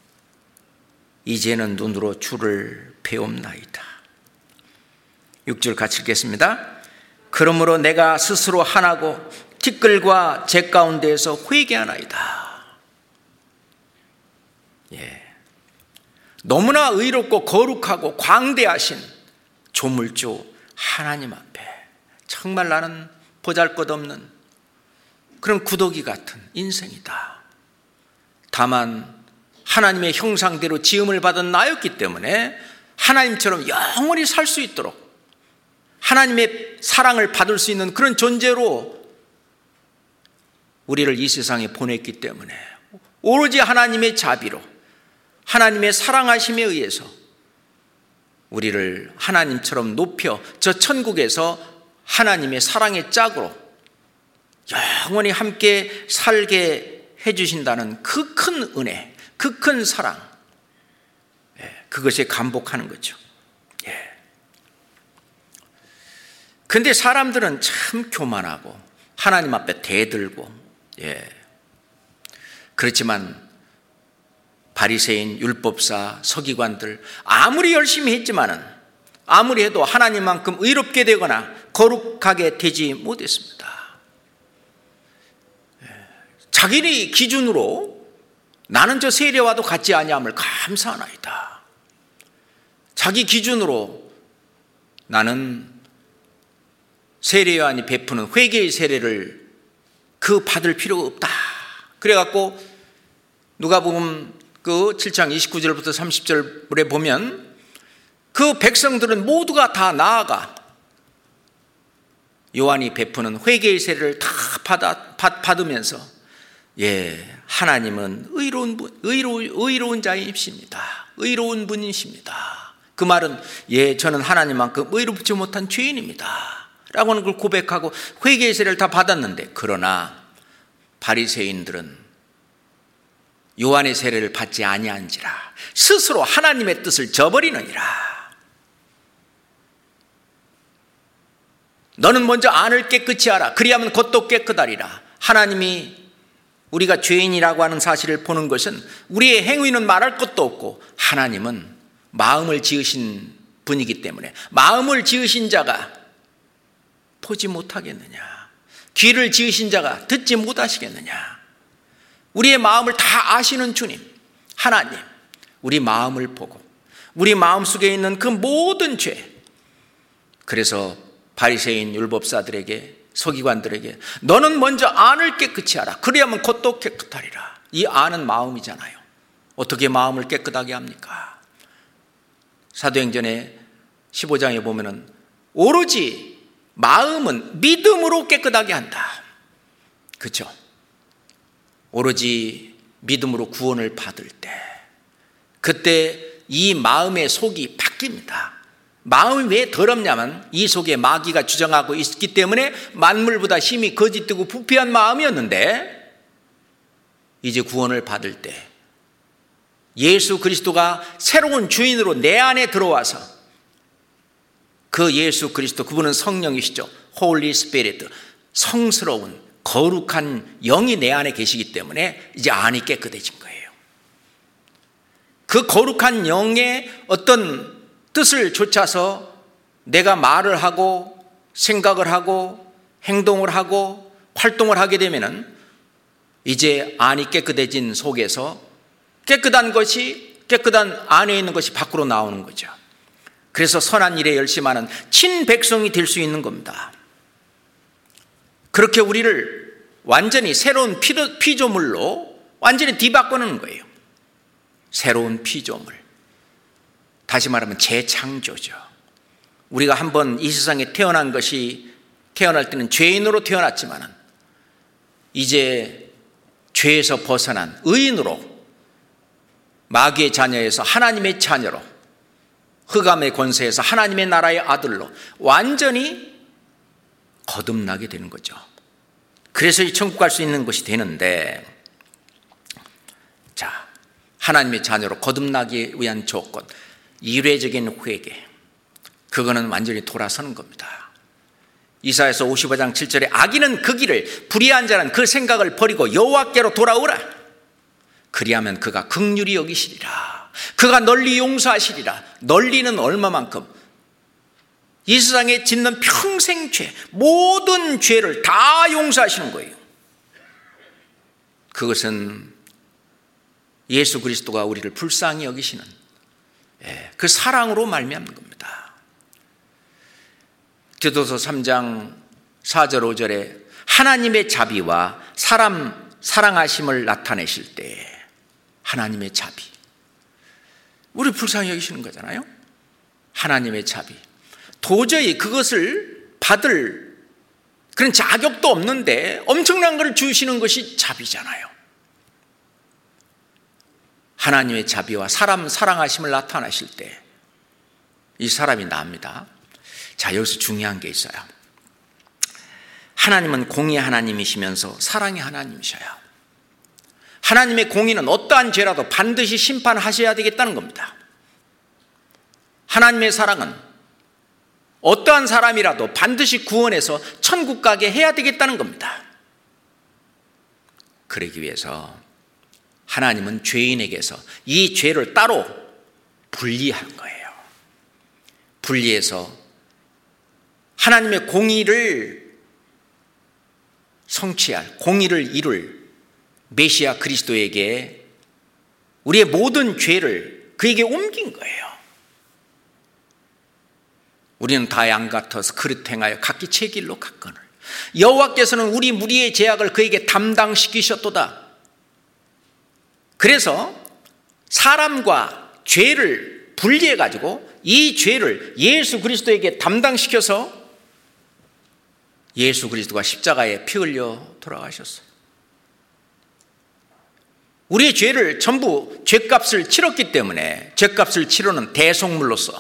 이제는 눈으로 주를 배움나이다. 육 절 같이 읽겠습니다. 그러므로 내가 스스로 하나고 티끌과 재 가운데에서 회개하나이다. 예, 너무나 의롭고 거룩하고 광대하신 조물주 하나님 앞에 정말 나는 보잘것없는 그런 구더기 같은 인생이다. 다만 하나님의 형상대로 지음을 받은 나였기 때문에 하나님처럼 영원히 살 수 있도록 하나님의 사랑을 받을 수 있는 그런 존재로 우리를 이 세상에 보냈기 때문에 오로지 하나님의 자비로 하나님의 사랑하심에 의해서 우리를 하나님처럼 높여 저 천국에서 하나님의 사랑의 짝으로 영원히 함께 살게 해주신다는 그 큰 은혜, 그 큰 사랑, 그것에 감복하는 거죠. 그런데 사람들은 참 교만하고 하나님 앞에 대들고, 예. 그렇지만 바리새인, 율법사, 서기관들 아무리 열심히 했지만은 아무리 해도 하나님만큼 의롭게 되거나 거룩하게 되지 못했습니다. 자기네 기준으로 나는 저 세례와도 같지 아니함을 감사하나이다. 자기 기준으로 나는 세례요한이 베푸는 회개의 세례를 그 받을 필요가 없다. 그래갖고 누가복음 그 칠 장 이십구 절부터 삼십 절에 보면 그 백성들은 모두가 다 나아가 요한이 베푸는 회개의 세례를 다 받아, 받, 받으면서 예, 하나님은 의로운 분, 의로, 의로운 자이십니다. 의로운 분이십니다. 그 말은 예, 저는 하나님만큼 의롭지 못한 죄인입니다 라고 하는 걸 고백하고 회개의 세례를 다 받았는데, 그러나 바리새인들은 요한의 세례를 받지 아니한지라 스스로 하나님의 뜻을 저버리느니라. 너는 먼저 안을 깨끗이 하라. 그리하면 겉도 깨끗하리라. 하나님이 우리가 죄인이라고 하는 사실을 보는 것은 우리의 행위는 말할 것도 없고 하나님은 마음을 지으신 분이기 때문에 마음을 지으신 자가 보지 못하겠느냐, 귀를 지으신 자가 듣지 못하시겠느냐. 우리의 마음을 다 아시는 주님 하나님, 우리 마음을 보고 우리 마음속에 있는 그 모든 죄, 그래서 바리새인 율법사들에게 서기관들에게 너는 먼저 안을 깨끗이 하라. 그래야만 겉도 깨끗하리라. 이 안은 마음이잖아요. 어떻게 마음을 깨끗하게 합니까? 사도행전의 십오 장에 보면은 오로지 마음은 믿음으로 깨끗하게 한다. 그렇죠? 오로지 믿음으로 구원을 받을 때, 그때 이 마음의 속이 바뀝니다. 마음이 왜 더럽냐면 이 속에 마귀가 주장하고 있기 때문에 만물보다 힘이 거짓되고 부패한 마음이었는데, 이제 구원을 받을 때 예수 그리스도가 새로운 주인으로 내 안에 들어와서, 그 예수 그리스도, 그분은 성령이시죠. Holy Spirit, 성스러운 거룩한 영이 내 안에 계시기 때문에 이제 안이 깨끗해진 거예요. 그 거룩한 영의 어떤 뜻을 좇아서 내가 말을 하고 생각을 하고 행동을 하고 활동을 하게 되면은 이제 안이 깨끗해진 속에서 깨끗한 것이, 깨끗한 안에 있는 것이 밖으로 나오는 거죠. 그래서 선한 일에 열심하는 친백성이 될 수 있는 겁니다. 그렇게 우리를 완전히 새로운 피조물로 완전히 뒤바꾸는 거예요. 새로운 피조물. 다시 말하면 재창조죠. 우리가 한번 이 세상에 태어난 것이, 태어날 때는 죄인으로 태어났지만 이제 죄에서 벗어난 의인으로, 마귀의 자녀에서 하나님의 자녀로, 흑암의 권세에서 하나님의 나라의 아들로 완전히 거듭나게 되는 거죠. 그래서 이 천국 갈 수 있는 것이 되는데, 자, 하나님의 자녀로 거듭나기 위한 조건, 이례적인 회개, 그거는 완전히 돌아서는 겁니다. 이사야서 오십오 장 칠 절에 악인은 그 길을, 불의한 자는 그 생각을 버리고 여호와께로 돌아오라. 그리하면 그가 긍휼히 여기시리라. 그가 널리 용서하시리라. 널리는 얼마만큼? 이 세상에 짓는 평생 죄, 모든 죄를 다 용서하시는 거예요. 그것은 예수 그리스도가 우리를 불쌍히 여기시는 그 사랑으로 말미암는 겁니다. 디도서 삼 장 사 절 오 절에 하나님의 자비와 사람 사랑하심을 나타내실 때, 하나님의 자비, 우리 불쌍히 여기시는 거잖아요. 하나님의 자비, 도저히 그것을 받을 그런 자격도 없는데 엄청난 것을 주시는 것이 자비잖아요. 하나님의 자비와 사람 사랑하심을 나타내실 때 이 사람이 나옵니다. 자, 여기서 중요한 게 있어요. 하나님은 공의 하나님이시면서 사랑의 하나님이셔요. 하나님의 공의는 어떠한 죄라도 반드시 심판하셔야 되겠다는 겁니다. 하나님의 사랑은 어떠한 사람이라도 반드시 구원해서 천국 가게 해야 되겠다는 겁니다. 그러기 위해서 하나님은 죄인에게서 이 죄를 따로 분리한 거예요. 분리해서 하나님의 공의를 성취할, 공의를 이룰 메시아 그리스도에게 우리의 모든 죄를 그에게 옮긴 거예요. 우리는 다 양 같아서 그릇 행하여 각기 제 길로 갔거늘 여호와께서는 우리 무리의 죄악을 그에게 담당시키셨도다. 그래서 사람과 죄를 분리해 가지고 이 죄를 예수 그리스도에게 담당시켜서 예수 그리스도가 십자가에 피 흘려 돌아가셨어요. 우리의 죄를 전부 죄값을 치렀기 때문에 죄값을 치르는 대속물로서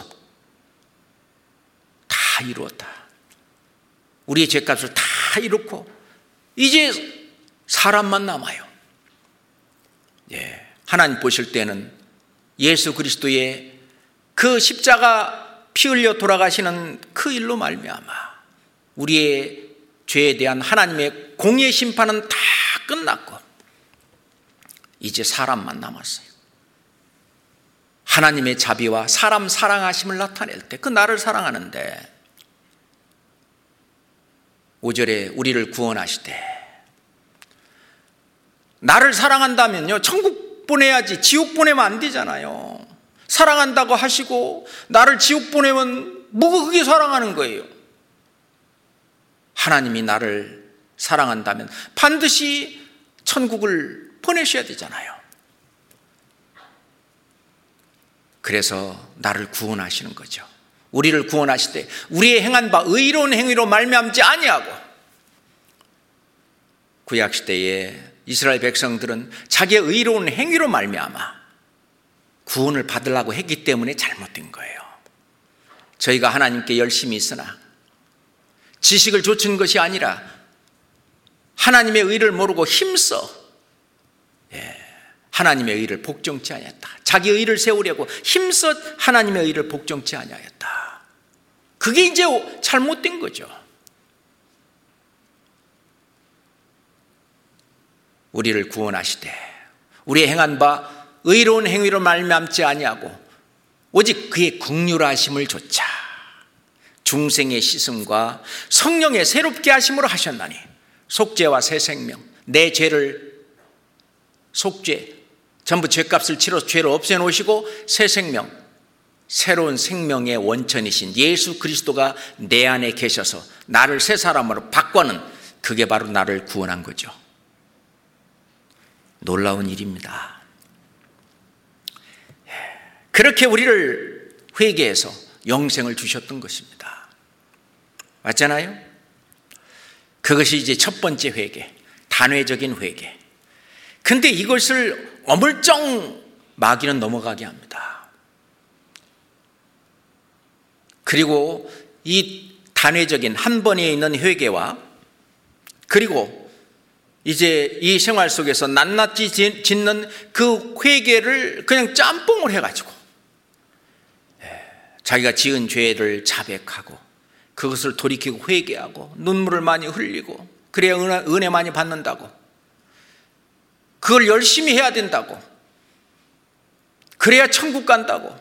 다 이루었다. 우리의 죄값을 다 이루고 이제 사람만 남아요. 예, 하나님 보실 때는 예수 그리스도의 그 십자가 피 흘려 돌아가시는 그 일로 말미암아 우리의 죄에 대한 하나님의 공의의 심판은 다 끝났고 이제 사람만 남았어요. 하나님의 자비와 사람 사랑하심을 나타낼 때 그 나를 사랑하는데 오 절에 우리를 구원하시되 나를 사랑한다면요 천국 보내야지 지옥 보내면 안 되잖아요. 사랑한다고 하시고 나를 지옥 보내면 뭐가 그게 사랑하는 거예요. 하나님이 나를 사랑한다면 반드시 천국을 보내셔야 되잖아요. 그래서 나를 구원하시는 거죠. 우리를 구원하시되 우리의 행한 바 의로운 행위로 말미암지 아니하고 구약시대에 이스라엘 백성들은 자기의 의로운 행위로 말미암아 구원을 받으려고 했기 때문에 잘못된 거예요. 저희가 하나님께 열심히 있으나 지식을 좇은 것이 아니라 하나님의 의를 모르고 힘써 하나님의 의를 복종치 아니했다. 자기 의를 세우려고 힘써 하나님의 의를 복종치 아니하였다. 그게 이제 잘못된 거죠. 우리를 구원하시되 우리의 행한 바 의로운 행위로 말미암지 아니하고 오직 그의 긍휼하심을 조차 중생의 씻음과 성령의 새롭게 하심으로 하셨나니 속죄와 새 생명 내 죄를 속죄 전부 죄값을 치러 죄를 없애놓으시고 새 생명 새로운 생명의 원천이신 예수 그리스도가 내 안에 계셔서 나를 새 사람으로 바꿔는 그게 바로 나를 구원한 거죠. 놀라운 일입니다. 그렇게 우리를 회개해서 영생을 주셨던 것입니다. 맞잖아요? 그것이 이제 첫 번째 회개, 단회적인 회개. 근데 이것을 어물쩡 마귀는 넘어가게 합니다. 그리고 이 단회적인 한 번에 있는 회개와 그리고 이제 이 생활 속에서 낱낱이 짓는 그 회개를 그냥 짬뽕을 해가지고 자기가 지은 죄를 자백하고 그것을 돌이키고 회개하고 눈물을 많이 흘리고 그래야 은혜 많이 받는다고 그걸 열심히 해야 된다고 그래야 천국 간다고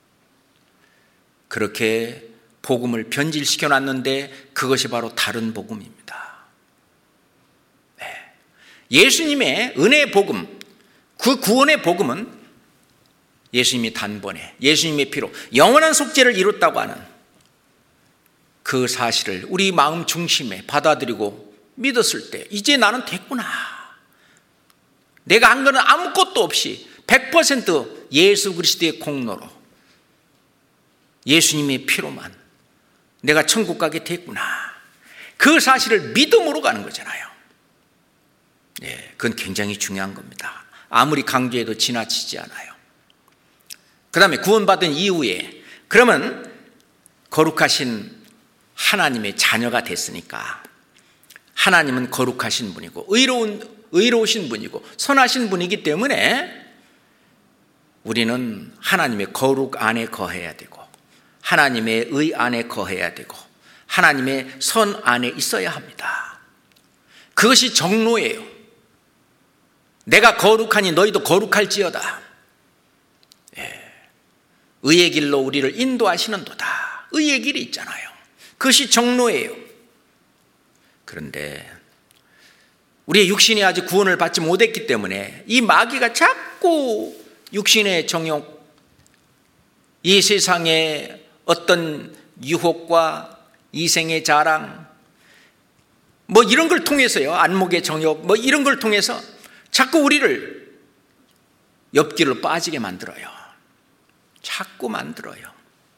그렇게 복음을 변질시켜 놨는데 그것이 바로 다른 복음입니다. 네. 예수님의 은혜의 복음, 그 구원의 복음은 예수님이 단번에 예수님의 피로 영원한 속죄를 이뤘다고 하는 그 사실을 우리 마음 중심에 받아들이고 믿었을 때 이제 나는 됐구나. 내가 한 거는 아무것도 없이 백 퍼센트 예수 그리스도의 공로로 예수님의 피로만 내가 천국 가게 됐구나. 그 사실을 믿음으로 가는 거잖아요. 네, 그건 굉장히 중요한 겁니다. 아무리 강조해도 지나치지 않아요. 그 다음에 구원받은 이후에 그러면 거룩하신 하나님의 자녀가 됐으니까 하나님은 거룩하신 분이고 의로운 의로우신 분이고 선하신 분이기 때문에 우리는 하나님의 거룩 안에 거해야 되고 하나님의 의 안에 거해야 되고 하나님의 선 안에 있어야 합니다. 그것이 정로예요. 내가 거룩하니 너희도 거룩할지어다. 예. 의의 길로 우리를 인도하시는도다. 의의 길이 있잖아요. 그것이 정로예요. 그런데 우리의 육신이 아직 구원을 받지 못했기 때문에 이 마귀가 자꾸 육신의 정욕, 이 세상의 어떤 유혹과 이생의 자랑, 뭐 이런 걸 통해서요, 안목의 정욕, 뭐 이런 걸 통해서 자꾸 우리를 옆길로 빠지게 만들어요. 자꾸 만들어요.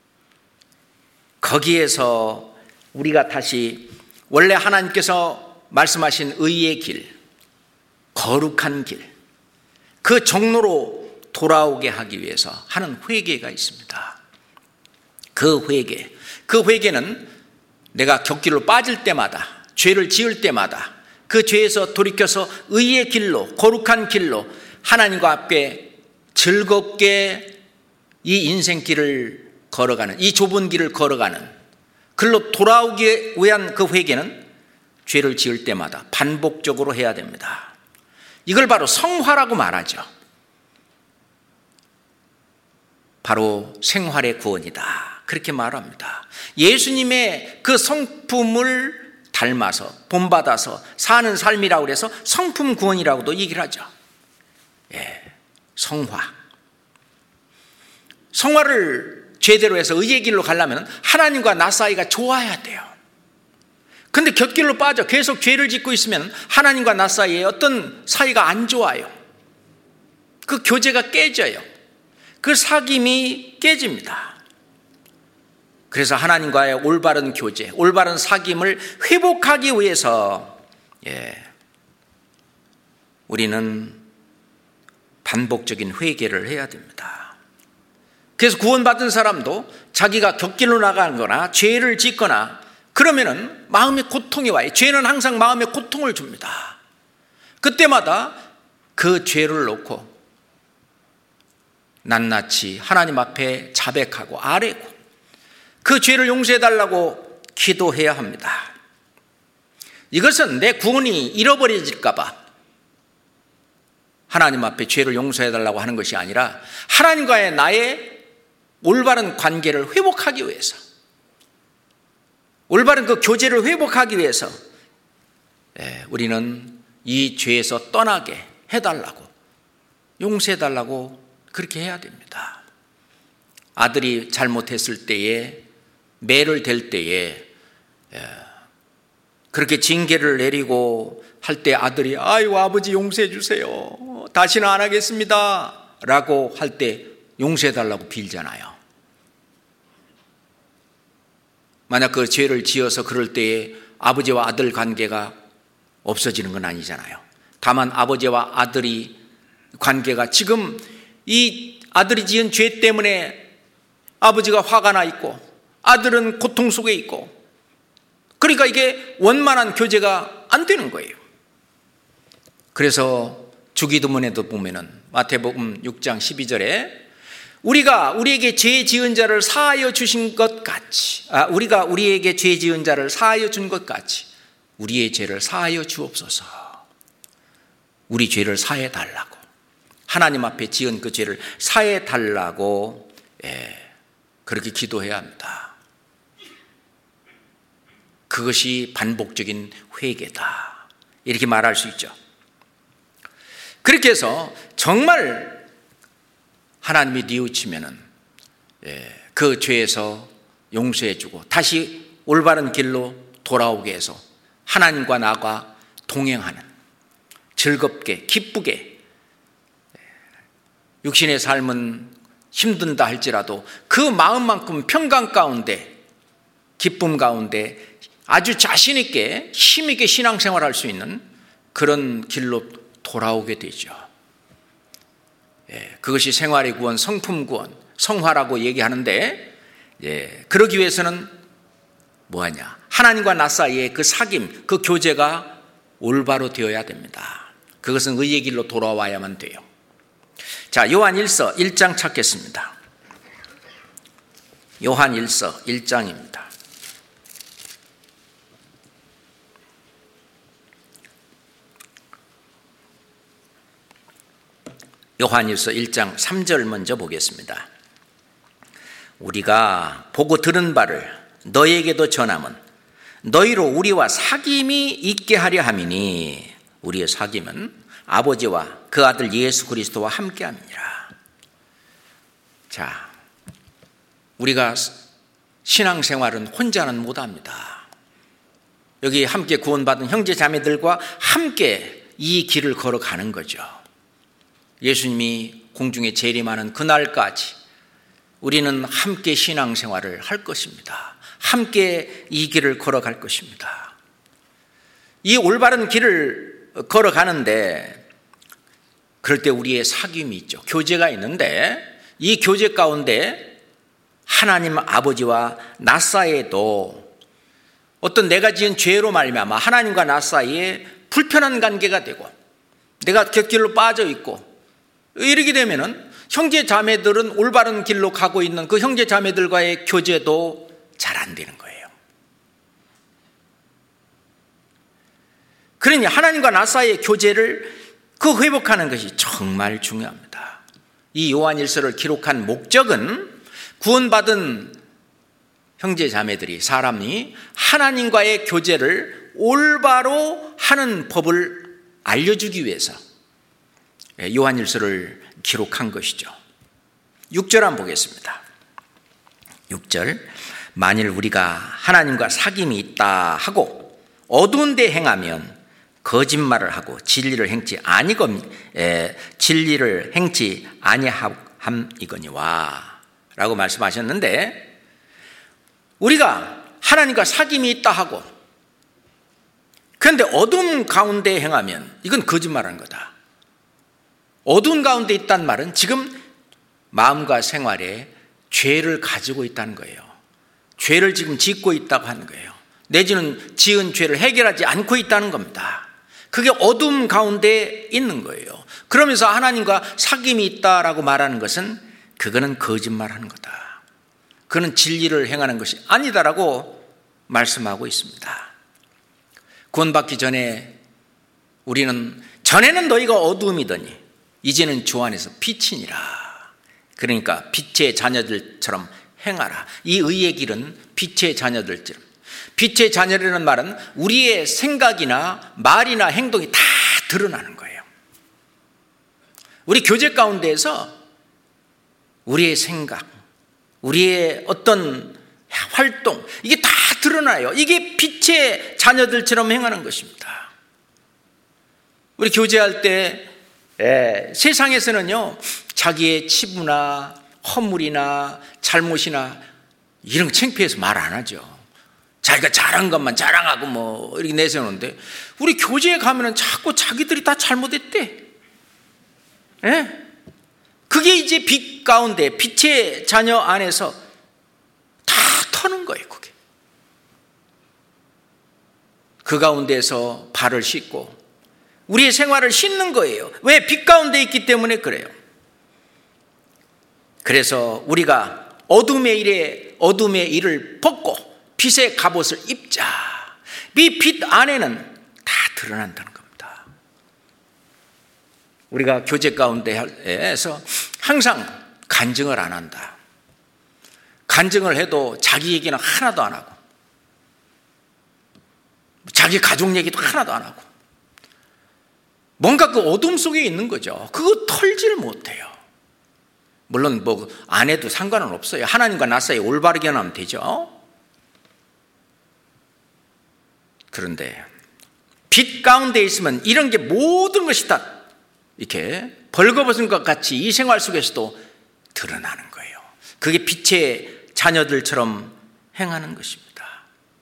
거기에서 우리가 다시 원래 하나님께서 말씀하신 의의 길, 거룩한 길, 그 정로로 돌아오게 하기 위해서 하는 회개가 있습니다. 그 회개, 그 회개는 내가 곁길로 빠질 때마다, 죄를 지을 때마다 그 죄에서 돌이켜서 의의 길로, 거룩한 길로 하나님과 함께 즐겁게 이 인생길을 걸어가는, 이 좁은 길을 걸어가는 글로 돌아오기 위한 그 회개는 죄를 지을 때마다 반복적으로 해야 됩니다. 이걸 바로 성화라고 말하죠. 바로 생활의 구원이다. 그렇게 말합니다. 예수님의 그 성품을 닮아서 본받아서 사는 삶이라고 해서 성품 구원이라고도 얘기를 하죠. 예, 성화. 성화를 제대로 해서 의의 길로 가려면 하나님과 나 사이가 좋아야 돼요. 근데 곁길로 빠져 계속 죄를 짓고 있으면 하나님과 나 사이에 어떤 사이가 안 좋아요. 그 교제가 깨져요. 그 사귐이 깨집니다. 그래서 하나님과의 올바른 교제, 올바른 사귐을 회복하기 위해서 예, 우리는 반복적인 회개를 해야 됩니다. 그래서 구원받은 사람도 자기가 곁길로 나가는 거나 죄를 짓거나 그러면은 마음에 고통이 와요. 죄는 항상 마음에 고통을 줍니다. 그때마다 그 죄를 놓고 낱낱이 하나님 앞에 자백하고 아뢰고 그 죄를 용서해달라고 기도해야 합니다. 이것은 내 구원이 잃어버려질까 봐 하나님 앞에 죄를 용서해달라고 하는 것이 아니라 하나님과의 나의 올바른 관계를 회복하기 위해서, 올바른 그 교제를 회복하기 위해서 우리는 이 죄에서 떠나게 해달라고, 용서해달라고 그렇게 해야 됩니다. 아들이 잘못했을 때에, 매를 댈 때에 그렇게 징계를 내리고 할 때 아들이 아유 아버지 용서해 주세요, 다시는 안 하겠습니다 라고 할 때 용서해달라고 빌잖아요. 만약 그 죄를 지어서 그럴 때에 아버지와 아들 관계가 없어지는 건 아니잖아요. 다만 아버지와 아들이 관계가 지금 이 아들이 지은 죄 때문에 아버지가 화가 나 있고 아들은 고통 속에 있고, 그러니까 이게 원만한 교제가 안 되는 거예요. 그래서 주기도문에도 보면은 마태복음 육 장 십이 절에 우리가 우리에게 죄 지은 자를 사하여 주신 것 같이, 아, 우리가 우리에게 죄 지은 자를 사하여 준 것 같이 우리의 죄를 사하여 주옵소서. 우리 죄를 사해 달라고, 하나님 앞에 지은 그 죄를 사해 달라고 예, 그렇게 기도해야 합니다. 그것이 반복적인 회개다, 이렇게 말할 수 있죠. 그렇게 해서 정말 하나님이 뉘우치면은 예, 그 죄에서 용서해주고 다시 올바른 길로 돌아오게 해서 하나님과 나가 동행하는, 즐겁게 기쁘게, 육신의 삶은 힘든다 할지라도 그 마음만큼 평강 가운데, 기쁨 가운데 아주 자신 있게 힘 있게 신앙생활할 수 있는 그런 길로 돌아오게 되죠. 예, 그것이 생활의 구원, 성품 구원, 성화라고 얘기하는데, 예, 그러기 위해서는 뭐하냐? 하나님과 나 사이의 그 사귐, 그 교제가 올바로 되어야 됩니다. 그것은 의의 길로 돌아와야만 돼요. 자, 요한일서 일 장 찾겠습니다. 요한일서 일 장입니다. 요한일서 일 장 삼 절 먼저 보겠습니다. 우리가 보고 들은 바를 너에게도 전함은 너희로 우리와 사귐이 있게 하려 함이니, 우리의 사귐은 아버지와 그 아들 예수 그리스도와 함께 함이니라. 자, 우리가 신앙생활은 혼자는 못합니다. 여기 함께 구원받은 형제 자매들과 함께 이 길을 걸어가는 거죠. 예수님이 공중에 재림하는 그날까지 우리는 함께 신앙생활을 할 것입니다. 함께 이 길을 걸어갈 것입니다. 이 올바른 길을 걸어가는데 그럴 때 우리의 사귐이 있죠. 교제가 있는데 이 교제 가운데 하나님 아버지와 나 사이에도 어떤 내가 지은 죄로 말미암아 하나님과 나 사이에 불편한 관계가 되고 내가 곁길로 빠져 있고, 이렇게 되면은 형제 자매들은 올바른 길로 가고 있는 그 형제 자매들과의 교제도 잘 안 되는 거예요. 그러니 하나님과 나 사이의 교제를 그 회복하는 것이 정말 중요합니다. 이 요한일서를 기록한 목적은 구원받은 형제 자매들이, 사람이 하나님과의 교제를 올바로 하는 법을 알려주기 위해서 요한일서를 기록한 것이죠. 육 절 한번 보겠습니다. 육 절, 만일 우리가 하나님과 사귐이 있다 하고 어두운 데 행하면 거짓말을 하고 진리를 행치 아니건 에, 진리를 행치 아니함이거니와 라고 말씀하셨는데, 우리가 하나님과 사귐이 있다 하고 그런데 어두운 가운데 행하면 이건 거짓말하는 거다. 어두운 가운데 있다는 말은 지금 마음과 생활에 죄를 가지고 있다는 거예요. 죄를 지금 짓고 있다고 하는 거예요. 내지는 지은 죄를 해결하지 않고 있다는 겁니다. 그게 어둠 가운데 있는 거예요. 그러면서 하나님과 사귐이 있다라고 말하는 것은 그거는 거짓말하는 거다. 그는 진리를 행하는 것이 아니다라고 말씀하고 있습니다. 구원받기 전에 우리는, 전에는 너희가 어두움이더니 이제는 주 안에서 빛이니라. 그러니까 빛의 자녀들처럼 행하라. 이 의의 길은 빛의 자녀들처럼. 빛의 자녀라는 말은 우리의 생각이나 말이나 행동이 다 드러나는 거예요. 우리 교제 가운데에서 우리의 생각, 우리의 어떤 활동, 이게 다 드러나요. 이게 빛의 자녀들처럼 행하는 것입니다. 우리 교제할 때 에, 세상에서는요, 자기의 치부나 허물이나 잘못이나 이런 거 창피해서 말 안 하죠. 자기가 잘한 것만 자랑하고 뭐 이렇게 내세우는데, 우리 교제에 가면은 자꾸 자기들이 다 잘못했대. 예? 그게 이제 빛 가운데, 빛의 자녀 안에서 다 터는 거예요, 그게. 그 가운데서 발을 씻고 우리의 생활을 씻는 거예요. 왜? 빛 가운데 있기 때문에 그래요. 그래서 우리가 어둠의 일에 어둠의 일을 벗고 빛의 갑옷을 입자. 이 빛 안에는 다 드러난다는 겁니다. 우리가 교제 가운데에서 항상 간증을 안 한다. 간증을 해도 자기 얘기는 하나도 안 하고, 자기 가족 얘기도 하나도 안 하고, 뭔가 그 어둠 속에 있는 거죠. 그거 털지를 못해요. 물론 뭐 안 해도 상관은 없어요. 하나님과 나 사이에 올바르게 하면 되죠. 그런데 빛 가운데 있으면 이런 게 모든 것이 다 이렇게 벌거벗은 것 같이 이 생활 속에서도 드러나는 거예요. 그게 빛의 자녀들처럼 행하는 것입니다.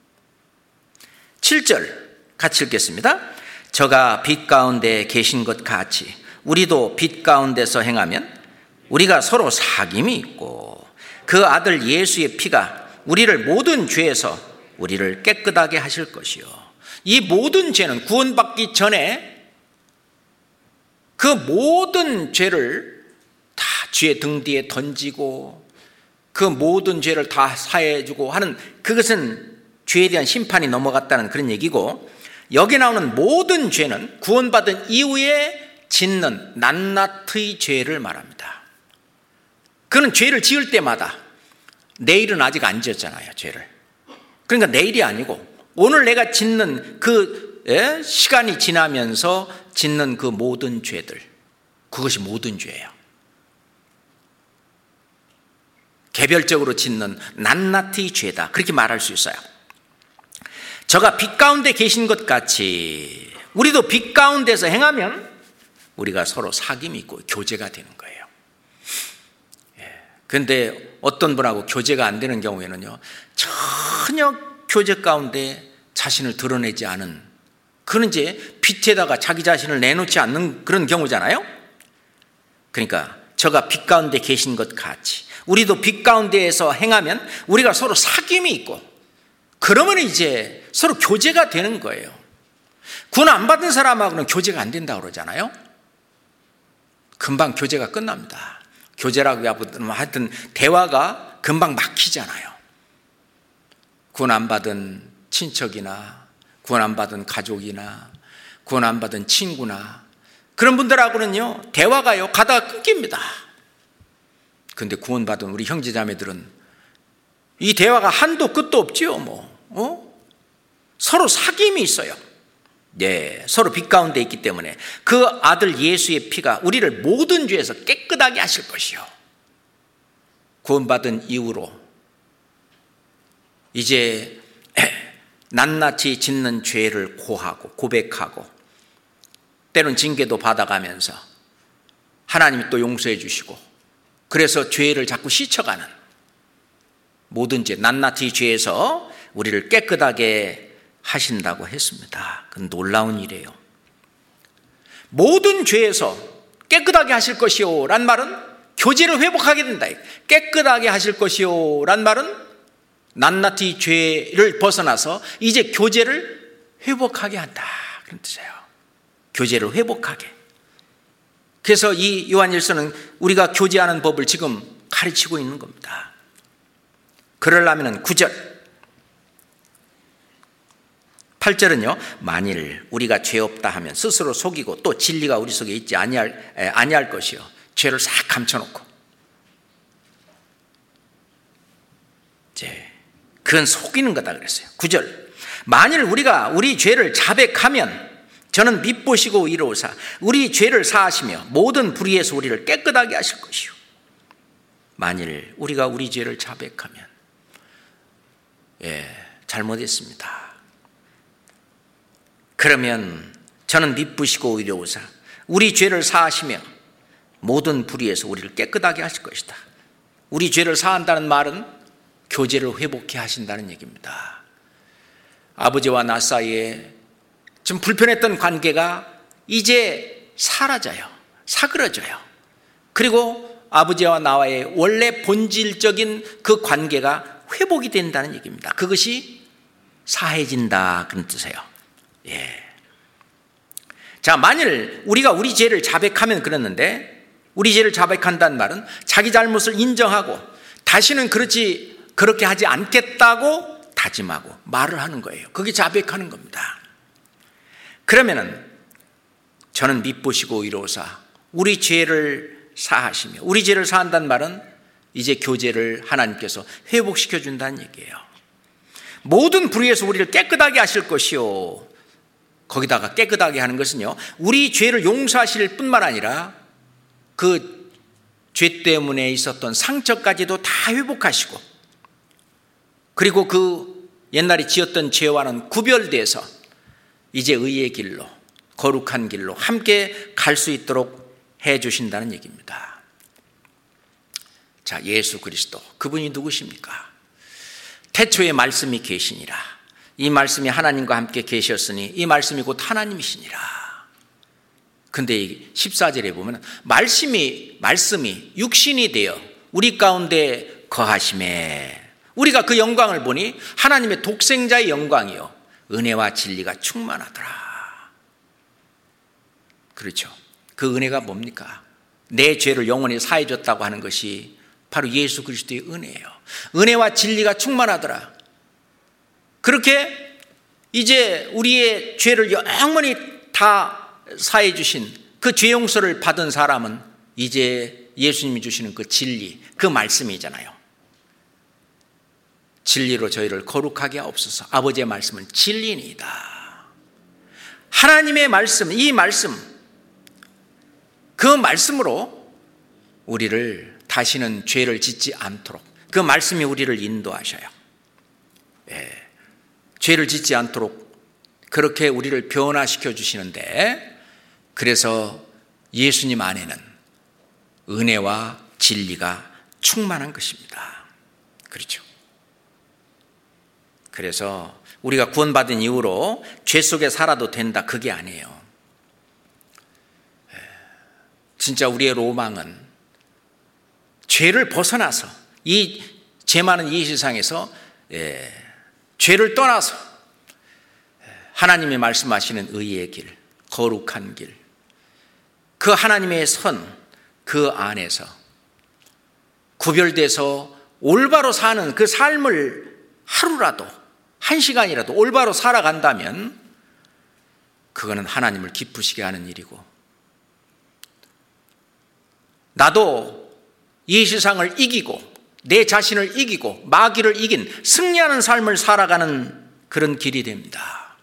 칠 절 같이 읽겠습니다. 저가 빛 가운데 계신 것 같이 우리도 빛 가운데서 행하면 우리가 서로 사귐이 있고 그 아들 예수의 피가 우리를 모든 죄에서 우리를 깨끗하게 하실 것이요. 이 모든 죄는 구원받기 전에 그 모든 죄를 다 주의 등 뒤에 던지고 그 모든 죄를 다 사해주고 하는, 그것은 죄에 대한 심판이 넘어갔다는 그런 얘기고, 여기 나오는 모든 죄는 구원받은 이후에 짓는 낱낱의 죄를 말합니다. 그는 죄를 지을 때마다, 내일은 아직 안 지었잖아요, 죄를. 그러니까 내일이 아니고 오늘 내가 짓는 그 예? 시간이 지나면서 짓는 그 모든 죄들, 그것이 모든 죄예요. 개별적으로 짓는 낱낱이 죄다, 그렇게 말할 수 있어요. 저가 빛 가운데 계신 것 같이 우리도 빛 가운데서 행하면 우리가 서로 사귐이 있고 교제가 되는 거예요. 그런데 어떤 분하고 교제가 안 되는 경우에는요, 전혀 교제 가운데 자신을 드러내지 않은, 그는 이제 빛에다가 자기 자신을 내놓지 않는 그런 경우잖아요. 그러니까 저가 빛 가운데 계신 것 같이 우리도 빛 가운데에서 행하면 우리가 서로 사귐이 있고, 그러면 이제 서로 교제가 되는 거예요. 구원 안 받은 사람하고는 교제가 안 된다고 그러잖아요. 금방 교제가 끝납니다. 교제라고 하든 대화가 금방 막히잖아요. 구원 안 받은 친척이나 구원 안 받은 가족이나 구원 안 받은 친구나 그런 분들하고는요, 대화가요 가다가 끊깁니다. 그런데 구원받은 우리 형제자매들은 이 대화가 한도 끝도 없지요. 뭐 어? 서로 사귐이 있어요. 네, 서로 빛 가운데 있기 때문에 그 아들 예수의 피가 우리를 모든 죄에서 깨끗하게 하실 것이요, 구원받은 이후로 이제 낱낱이 짓는 죄를 고하고 고백하고 때론 징계도 받아가면서 하나님이 또 용서해 주시고, 그래서 죄를 자꾸 씻어가는 모든 죄, 낱낱이 죄에서 우리를 깨끗하게 하신다고 했습니다. 그건 놀라운 일이에요. 모든 죄에서 깨끗하게 하실 것이요 란 말은 교제를 회복하게 된다. 깨끗하게 하실 것이요 란 말은 낱낱이 죄를 벗어나서 이제 교제를 회복하게 한다, 그런 뜻이에요. 교제를 회복하게. 그래서 이 요한일서는 우리가 교제하는 법을 지금 가르치고 있는 겁니다. 그러려면 구 절, 팔 절은요, 만일 우리가 죄 없다 하면 스스로 속이고 또 진리가 우리 속에 있지 아니할, 에, 아니할 것이요, 죄를 싹 감춰놓고, 이제 그건 속이는 거다 그랬어요. 구 절, 만일 우리가 우리 죄를 자백하면 저는 밉보시고 이로우사 우리 죄를 사하시며 모든 불의에서 우리를 깨끗하게 하실 것이요. 만일 우리가 우리 죄를 자백하면, 예, 잘못했습니다. 그러면 저는 밉으시고 의로우사 우리 죄를 사하시며 모든 불의에서 우리를 깨끗하게 하실 것이다. 우리 죄를 사한다는 말은 교제를 회복해 하신다는 얘기입니다. 아버지와 나 사이에 좀 불편했던 관계가 이제 사라져요. 사그러져요. 그리고 아버지와 나와의 원래 본질적인 그 관계가 회복이 된다는 얘기입니다. 그것이 사해진다, 그런 뜻이에요. 예. 자, 만일 우리가 우리 죄를 자백하면 그랬는데, 우리 죄를 자백한다는 말은 자기 잘못을 인정하고 다시는 그렇지 그렇게 하지 않겠다고 다짐하고 말을 하는 거예요. 그게 자백하는 겁니다. 그러면은 저는 밉보시고 이로사 우리 죄를 사하시며, 우리 죄를 사한다는 말은 이제 교제를 하나님께서 회복시켜 준다는 얘기예요. 모든 불의에서 우리를 깨끗하게 하실 것이요, 거기다가 깨끗하게 하는 것은요, 우리 죄를 용서하실 뿐만 아니라 그 죄 때문에 있었던 상처까지도 다 회복하시고, 그리고 그 옛날에 지었던 죄와는 구별돼서 이제 의의 길로, 거룩한 길로 함께 갈 수 있도록 해 주신다는 얘기입니다. 자, 예수 그리스도, 그분이 누구십니까? 태초에 말씀이 계시니라. 이 말씀이 하나님과 함께 계셨으니 이 말씀이 곧 하나님이시니라. 근데 십사 절에 보면 말씀이 말씀이 육신이 되어 우리 가운데 거하심에 우리가 그 영광을 보니 하나님의 독생자의 영광이요 은혜와 진리가 충만하더라. 그렇죠. 그 은혜가 뭡니까? 내 죄를 영원히 사해 줬다고 하는 것이 바로 예수 그리스도의 은혜예요. 은혜와 진리가 충만하더라. 그렇게 이제 우리의 죄를 영원히 다 사해 주신 그 죄 용서를 받은 사람은 이제 예수님이 주시는 그 진리, 그 말씀이잖아요. 진리로 저희를 거룩하게 하옵소서. 아버지의 말씀은 진리니이다. 하나님의 말씀, 이 말씀, 그 말씀으로 우리를 다시는 죄를 짓지 않도록, 그 말씀이 우리를 인도하셔요. 예, 죄를 짓지 않도록 그렇게 우리를 변화시켜 주시는데, 그래서 예수님 안에는 은혜와 진리가 충만한 것입니다. 그렇죠. 그래서 우리가 구원받은 이후로 죄 속에 살아도 된다, 그게 아니에요. 진짜 우리의 로망은 죄를 벗어나서, 이 죄 많은 이 세상에서 예, 죄를 떠나서 하나님이 말씀하시는 의의 길, 거룩한 길, 그 하나님의 선, 그 안에서 구별돼서 올바로 사는 그 삶을 하루라도, 한 시간이라도 올바로 살아간다면 그거는 하나님을 기쁘시게 하는 일이고, 나도 이 세상을 이기고 내 자신을 이기고 마귀를 이긴 승리하는 삶을 살아가는 그런 길이 됩니다.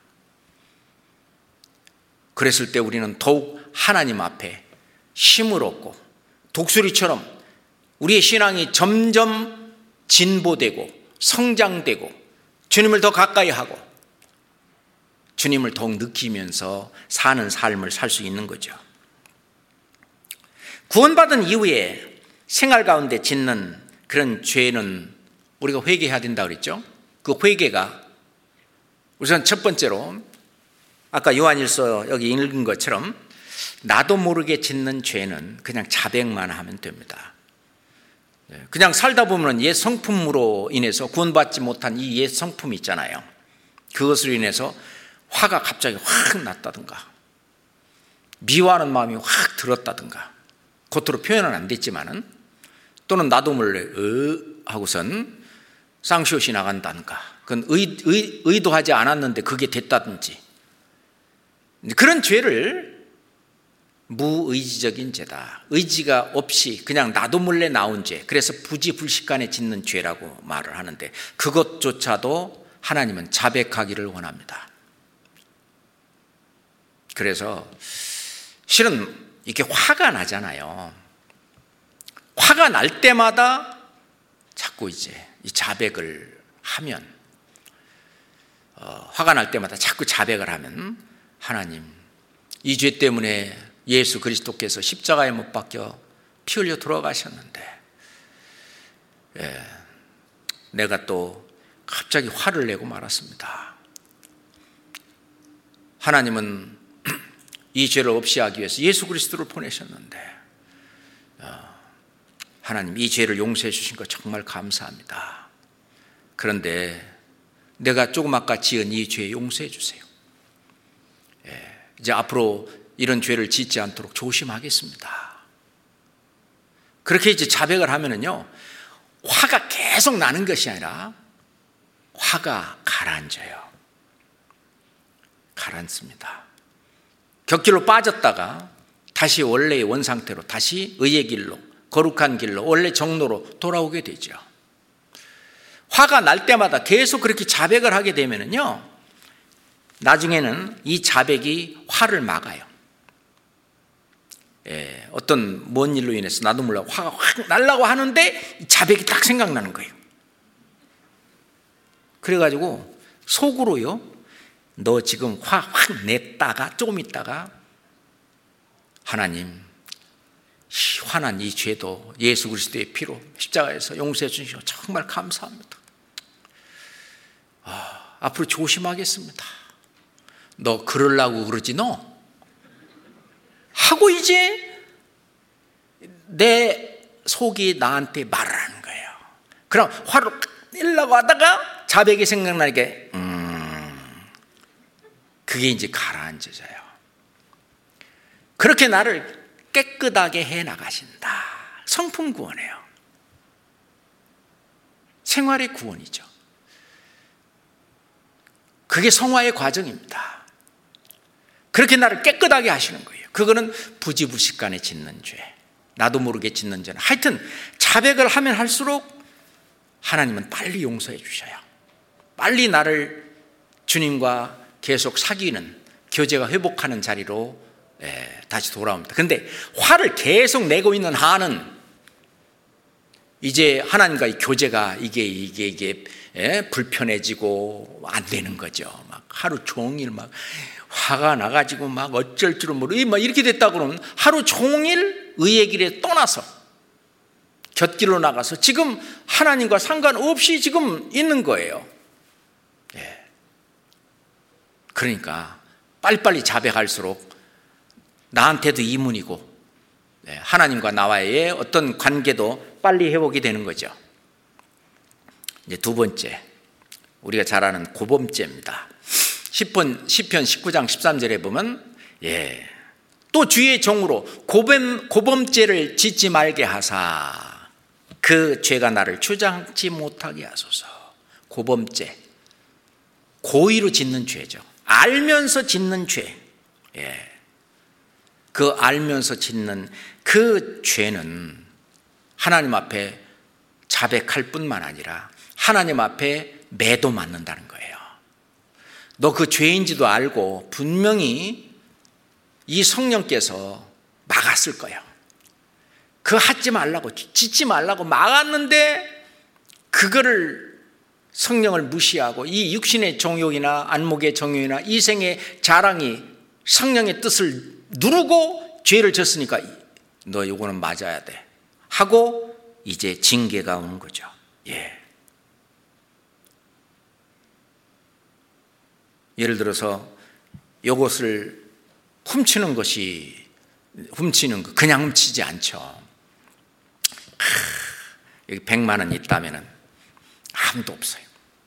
그랬을 때 우리는 더욱 하나님 앞에 힘을 얻고 독수리처럼 우리의 신앙이 점점 진보되고 성장되고 주님을 더 가까이 하고 주님을 더욱 느끼면서 사는 삶을 살 수 있는 거죠. 구원받은 이후에 생활 가운데 짓는 그런 죄는 우리가 회개해야 된다고 그랬죠. 그 회개가 우선 첫 번째로 아까 요한일서 여기 읽은 것처럼 나도 모르게 짓는 죄는 그냥 자백만 하면 됩니다. 그냥 살다 보면 옛 성품으로 인해서 구원받지 못한 이 옛 성품이 있잖아요. 그것으로 인해서 화가 갑자기 확 났다든가 미워하는 마음이 확 들었다든가, 겉으로 표현은 안 됐지만은, 또는 나도 몰래 으 하고선 쌍시옷이 나간다든가, 그건 의, 의, 의도하지 않았는데 그게 됐다든지, 그런 죄를 무의지적인 죄다, 의지가 없이 그냥 나도 몰래 나온 죄, 그래서 부지불식간에 짓는 죄라고 말을 하는데, 그것조차도 하나님은 자백하기를 원합니다. 그래서 실은 이렇게 화가 나잖아요. 화가 날 때마다 자꾸 이제 이 자백을 하면, 어, 화가 날 때마다 자꾸 자백을 하면, 하나님, 이 죄 때문에 예수 그리스도께서 십자가에 못 박혀 피 흘려 돌아가셨는데, 예, 내가 또 갑자기 화를 내고 말았습니다. 하나님은 이 죄를 없이 하기 위해서 예수 그리스도를 보내셨는데, 어, 하나님 이 죄를 용서해 주신 것 정말 감사합니다. 그런데 내가 조금 아까 지은 이 죄 용서해 주세요. 예, 이제 앞으로 이런 죄를 짓지 않도록 조심하겠습니다. 그렇게 이제 자백을 하면은요, 화가 계속 나는 것이 아니라 화가 가라앉아요. 가라앉습니다. 격길로 빠졌다가 다시 원래의 원상태로, 다시 의의 길로, 거룩한 길로, 원래 정로로 돌아오게 되죠. 화가 날 때마다 계속 그렇게 자백을 하게 되면은요, 나중에는 이 자백이 화를 막아요. 예, 어떤 뭔 일로 인해서 나도 몰라 화가 확 날라고 하는데 이 자백이 딱 생각나는 거예요. 그래가지고 속으로요, 너 지금 화 확 냈다가 조금 있다가 하나님, 화난 이 죄도 예수 그리스도의 피로 십자가에서 용서해 주시고 정말 감사합니다. 아, 앞으로 조심하겠습니다. 너 그러려고 그러지 너? 하고 이제 내 속이 나한테 말을 하는 거예요. 그럼 화를 내려고 하다가 자백이 생각나게 음, 그게 이제 가라앉아져요. 그렇게 나를 깨끗하게 해 나가신다. 성품 구원이에요. 생활의 구원이죠. 그게 성화의 과정입니다. 그렇게 나를 깨끗하게 하시는 거예요. 그거는 부지부식간에 짓는 죄, 나도 모르게 짓는 죄는, 하여튼 자백을 하면 할수록 하나님은 빨리 용서해 주셔요. 빨리 나를 주님과 계속 사귀는, 교제가 회복하는 자리로 예, 다시 돌아옵니다. 그런데 화를 계속 내고 있는 한은 이제 하나님과의 교제가 이게 이게 이게 예, 불편해지고 안 되는 거죠. 막 하루 종일 막 화가 나가지고 막 어쩔 줄은 모르고 막 이렇게 됐다 그러면 하루 종일 의의 길에 떠나서 곁길로 나가서 지금 하나님과 상관없이 지금 있는 거예요. 예. 그러니까 빨리빨리 자백할수록 나한테도 이문이고 하나님과 나와의 어떤 관계도 빨리 회복이 되는 거죠. 이제 두 번째, 우리가 잘 아는 고범죄입니다. 시편 십구 장 십삼 절에 보면 예, 또 주의 종으로 고범, 고범죄를 짓지 말게 하사 그 죄가 나를 주장치 못하게 하소서. 고범죄, 고의로 짓는 죄죠. 알면서 짓는 죄. 예. 그 알면서 짓는 그 죄는 하나님 앞에 자백할 뿐만 아니라 하나님 앞에 매도 맞는다는 거예요. 너 그 죄인지도 알고 분명히 이 성령께서 막았을 거예요. 그거 하지 말라고, 짓지 말라고 막았는데 그거를 성령을 무시하고 이 육신의 정욕이나 안목의 정욕이나 이생의 자랑이 성령의 뜻을 누르고 죄를 졌으니까 너 요거는 맞아야 돼 하고 이제 징계가 오는 거죠. 예. 예를 들어서 요것을 훔치는 것이 훔치는 거 그냥 훔치지 않죠. 하, 여기 백만 원 있다면은 아무도 없어요.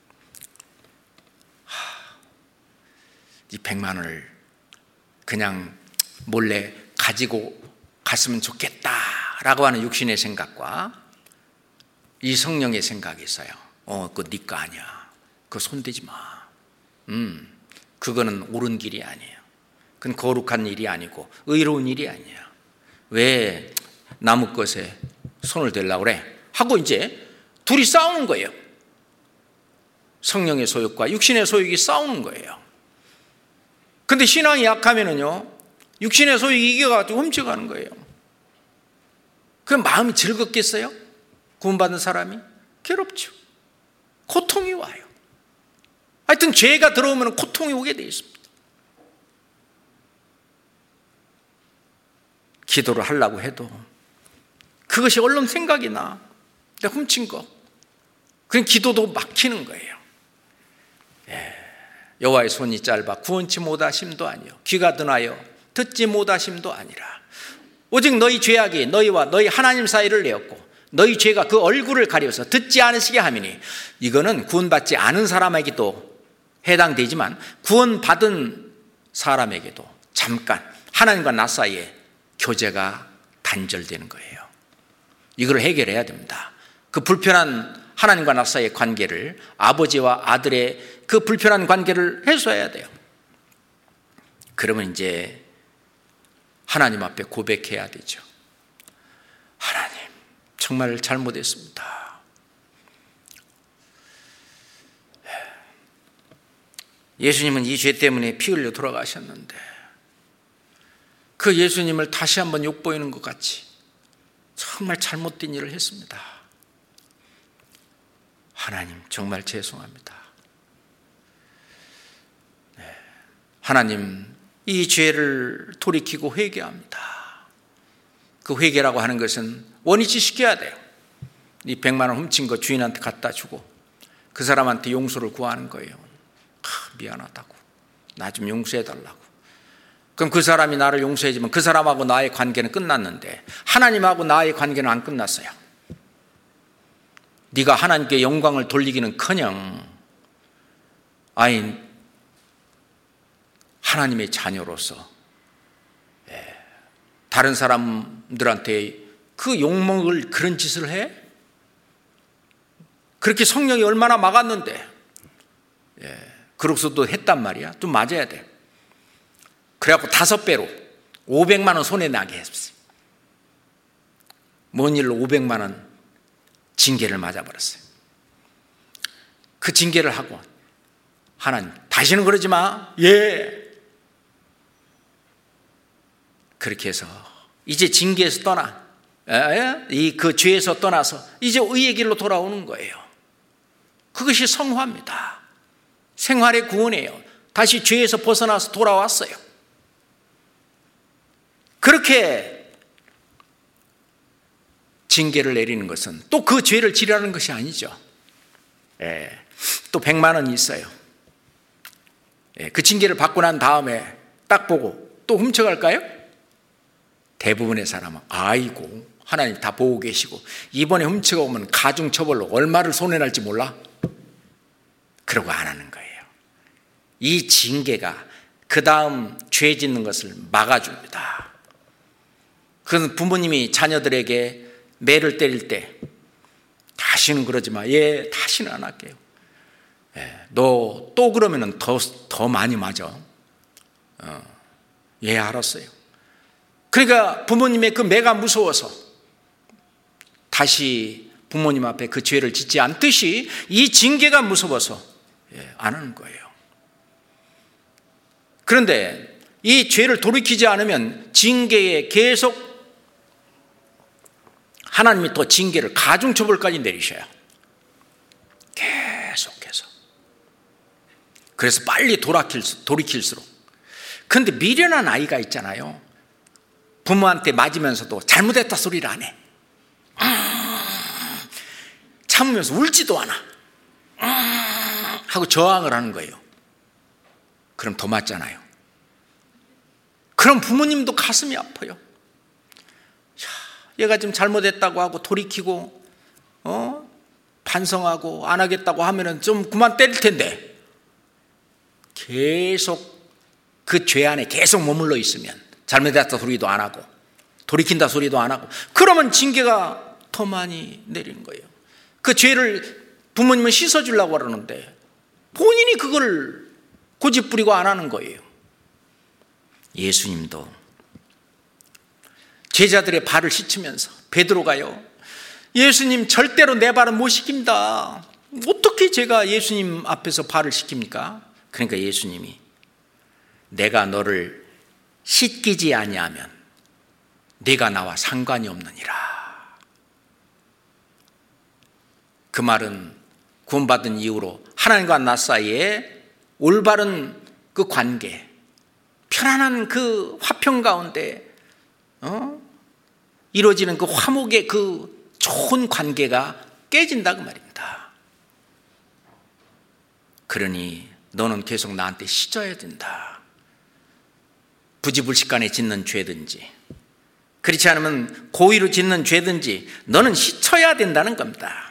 하, 이 백만 원을 그냥 몰래 가지고 갔으면 좋겠다라고 하는 육신의 생각과 이 성령의 생각이 있어요. 어, 그거 네 거 아니야. 그거 손대지 마. 음, 그거는 옳은 길이 아니에요. 그건 거룩한 일이 아니고 의로운 일이 아니야. 왜 남의 것에 손을 대려고 그래? 하고 이제 둘이 싸우는 거예요. 성령의 소욕과 육신의 소욕이 싸우는 거예요. 근데 신앙이 약하면은요, 육신의 소욕이 이겨가지고 훔쳐가는 거예요. 그럼 마음이 즐겁겠어요? 구원받은 사람이? 괴롭죠. 고통이 와요. 하여튼 죄가 들어오면 고통이 오게 돼 있습니다. 기도를 하려고 해도 그것이 얼른 생각이 나. 내가 훔친 거. 그냥 기도도 막히는 거예요. 예. 여호와의 손이 짧아 구원치 못하심도 아니요 귀가 둔하여 듣지 못하심도 아니라 오직 너희 죄악이 너희와 너희 하나님 사이를 내었고 너희 죄가 그 얼굴을 가려서 듣지 않으시게 함이니. 이거는 구원받지 않은 사람에게도 해당되지만 구원받은 사람에게도 잠깐 하나님과 나 사이에 교제가 단절되는 거예요. 이걸 해결해야 됩니다. 그 불편한 하나님과 나 사이의 관계를, 아버지와 아들의 그 불편한 관계를 해소해야 돼요. 그러면 이제 하나님 앞에 고백해야 되죠. 하나님, 정말 잘못했습니다. 예수님은 이 죄 때문에 피 흘려 돌아가셨는데 그 예수님을 다시 한번 욕보이는 것 같이 정말 잘못된 일을 했습니다. 하나님, 정말 죄송합니다. 네. 하나님, 이 죄를 돌이키고 회개합니다. 그 회개라고 하는 것은 원위치 시켜야 돼요. 이 백만 원 훔친 거 주인한테 갖다 주고 그 사람한테 용서를 구하는 거예요. 아, 미안하다고, 나 좀 용서해달라고. 그럼 그 사람이 나를 용서해주면 그 사람하고 나의 관계는 끝났는데 하나님하고 나의 관계는 안 끝났어요. 네가 하나님께 영광을 돌리기는커녕 아이 하나님의 자녀로서 다른 사람들한테 그 욕먹을 그런 짓을 해? 그렇게 성령이 얼마나 막았는데, 예, 그러고서도 했단 말이야. 좀 맞아야 돼. 그래갖고 다섯 배로 오백만 원 손에 나게 했어요. 뭔 일로 오백만 원 징계를 맞아버렸어요. 그 징계를 하고 하나님 다시는 그러지 마. 예. 그렇게 해서 이제 징계에서 떠나, 이 그 죄에서 떠나서 이제 의의 길로 돌아오는 거예요. 그것이 성화입니다. 생활의 구원이에요. 다시 죄에서 벗어나서 돌아왔어요. 그렇게 징계를 내리는 것은 또 그 죄를 지라는 것이 아니죠. 예, 또 백만 원이 있어요. 예, 그 징계를 받고 난 다음에 딱 보고 또 훔쳐갈까요? 대부분의 사람은 아이고 하나님 다 보고 계시고 이번에 훔쳐가면 가중처벌로 얼마를 손해날지 몰라? 그러고 안 하는 거예요. 이 징계가 그 다음 죄 짓는 것을 막아줍니다. 그건 부모님이 자녀들에게 매를 때릴 때 다시는 그러지 마. 예, 다시는 안 할게요. 예, 너 또 그러면 더, 더 많이 맞아. 어, 예, 알았어요. 그러니까 부모님의 그 매가 무서워서 다시 부모님 앞에 그 죄를 짓지 않듯이 이 징계가 무서워서 예, 안 하는 거예요. 그런데 이 죄를 돌이키지 않으면 징계에 계속 하나님이 또 징계를 가중처벌까지 내리셔요. 계속해서. 그래서 빨리 돌아킬, 돌이킬수록. 그런데 미련한 아이가 있잖아요. 부모한테 맞으면서도 잘못했다 소리를 안 해. 참으면서 울지도 않아. 하고 저항을 하는 거예요. 그럼 더 맞잖아요. 그럼 부모님도 가슴이 아파요. 얘가 지금 잘못했다고 하고 돌이키고 어? 반성하고 안 하겠다고 하면은 좀 그만 때릴 텐데 계속 그 죄 안에 계속 머물러 있으면 잘못했다 소리도 안 하고 돌이킨다 소리도 안 하고 그러면 징계가 더 많이 내리는 거예요. 그 죄를 부모님은 씻어주려고 그러는데 본인이 그걸 고집부리고 안 하는 거예요. 예수님도 제자들의 발을 씻으면서 베드로가요, 예수님 절대로 내 발은 못 씻깁니다. 어떻게 제가 예수님 앞에서 발을 씻깁니까? 그러니까 예수님이 내가 너를 씻기지 아니하면 네가 나와 상관이 없느니라. 그 말은 구원받은 이후로 하나님과 나 사이에 올바른 그 관계, 편안한 그 화평 가운데 어? 이루어지는 그 화목의 그 좋은 관계가 깨진다 그 말입니다. 그러니 너는 계속 나한테 씻어야 된다. 부지불식간에 짓는 죄든지 그렇지 않으면 고의로 짓는 죄든지 너는 씻어야 된다는 겁니다.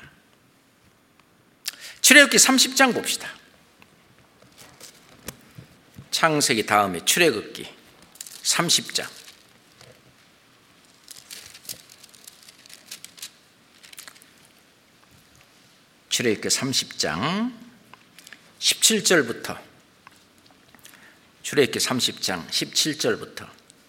출애굽기 삼십 장 봅시다. 창세기 다음에 출애굽기 삼십 장. 출애굽기 삼십 장 십칠 절부터 출애굽기 삼십 장 십칠 절부터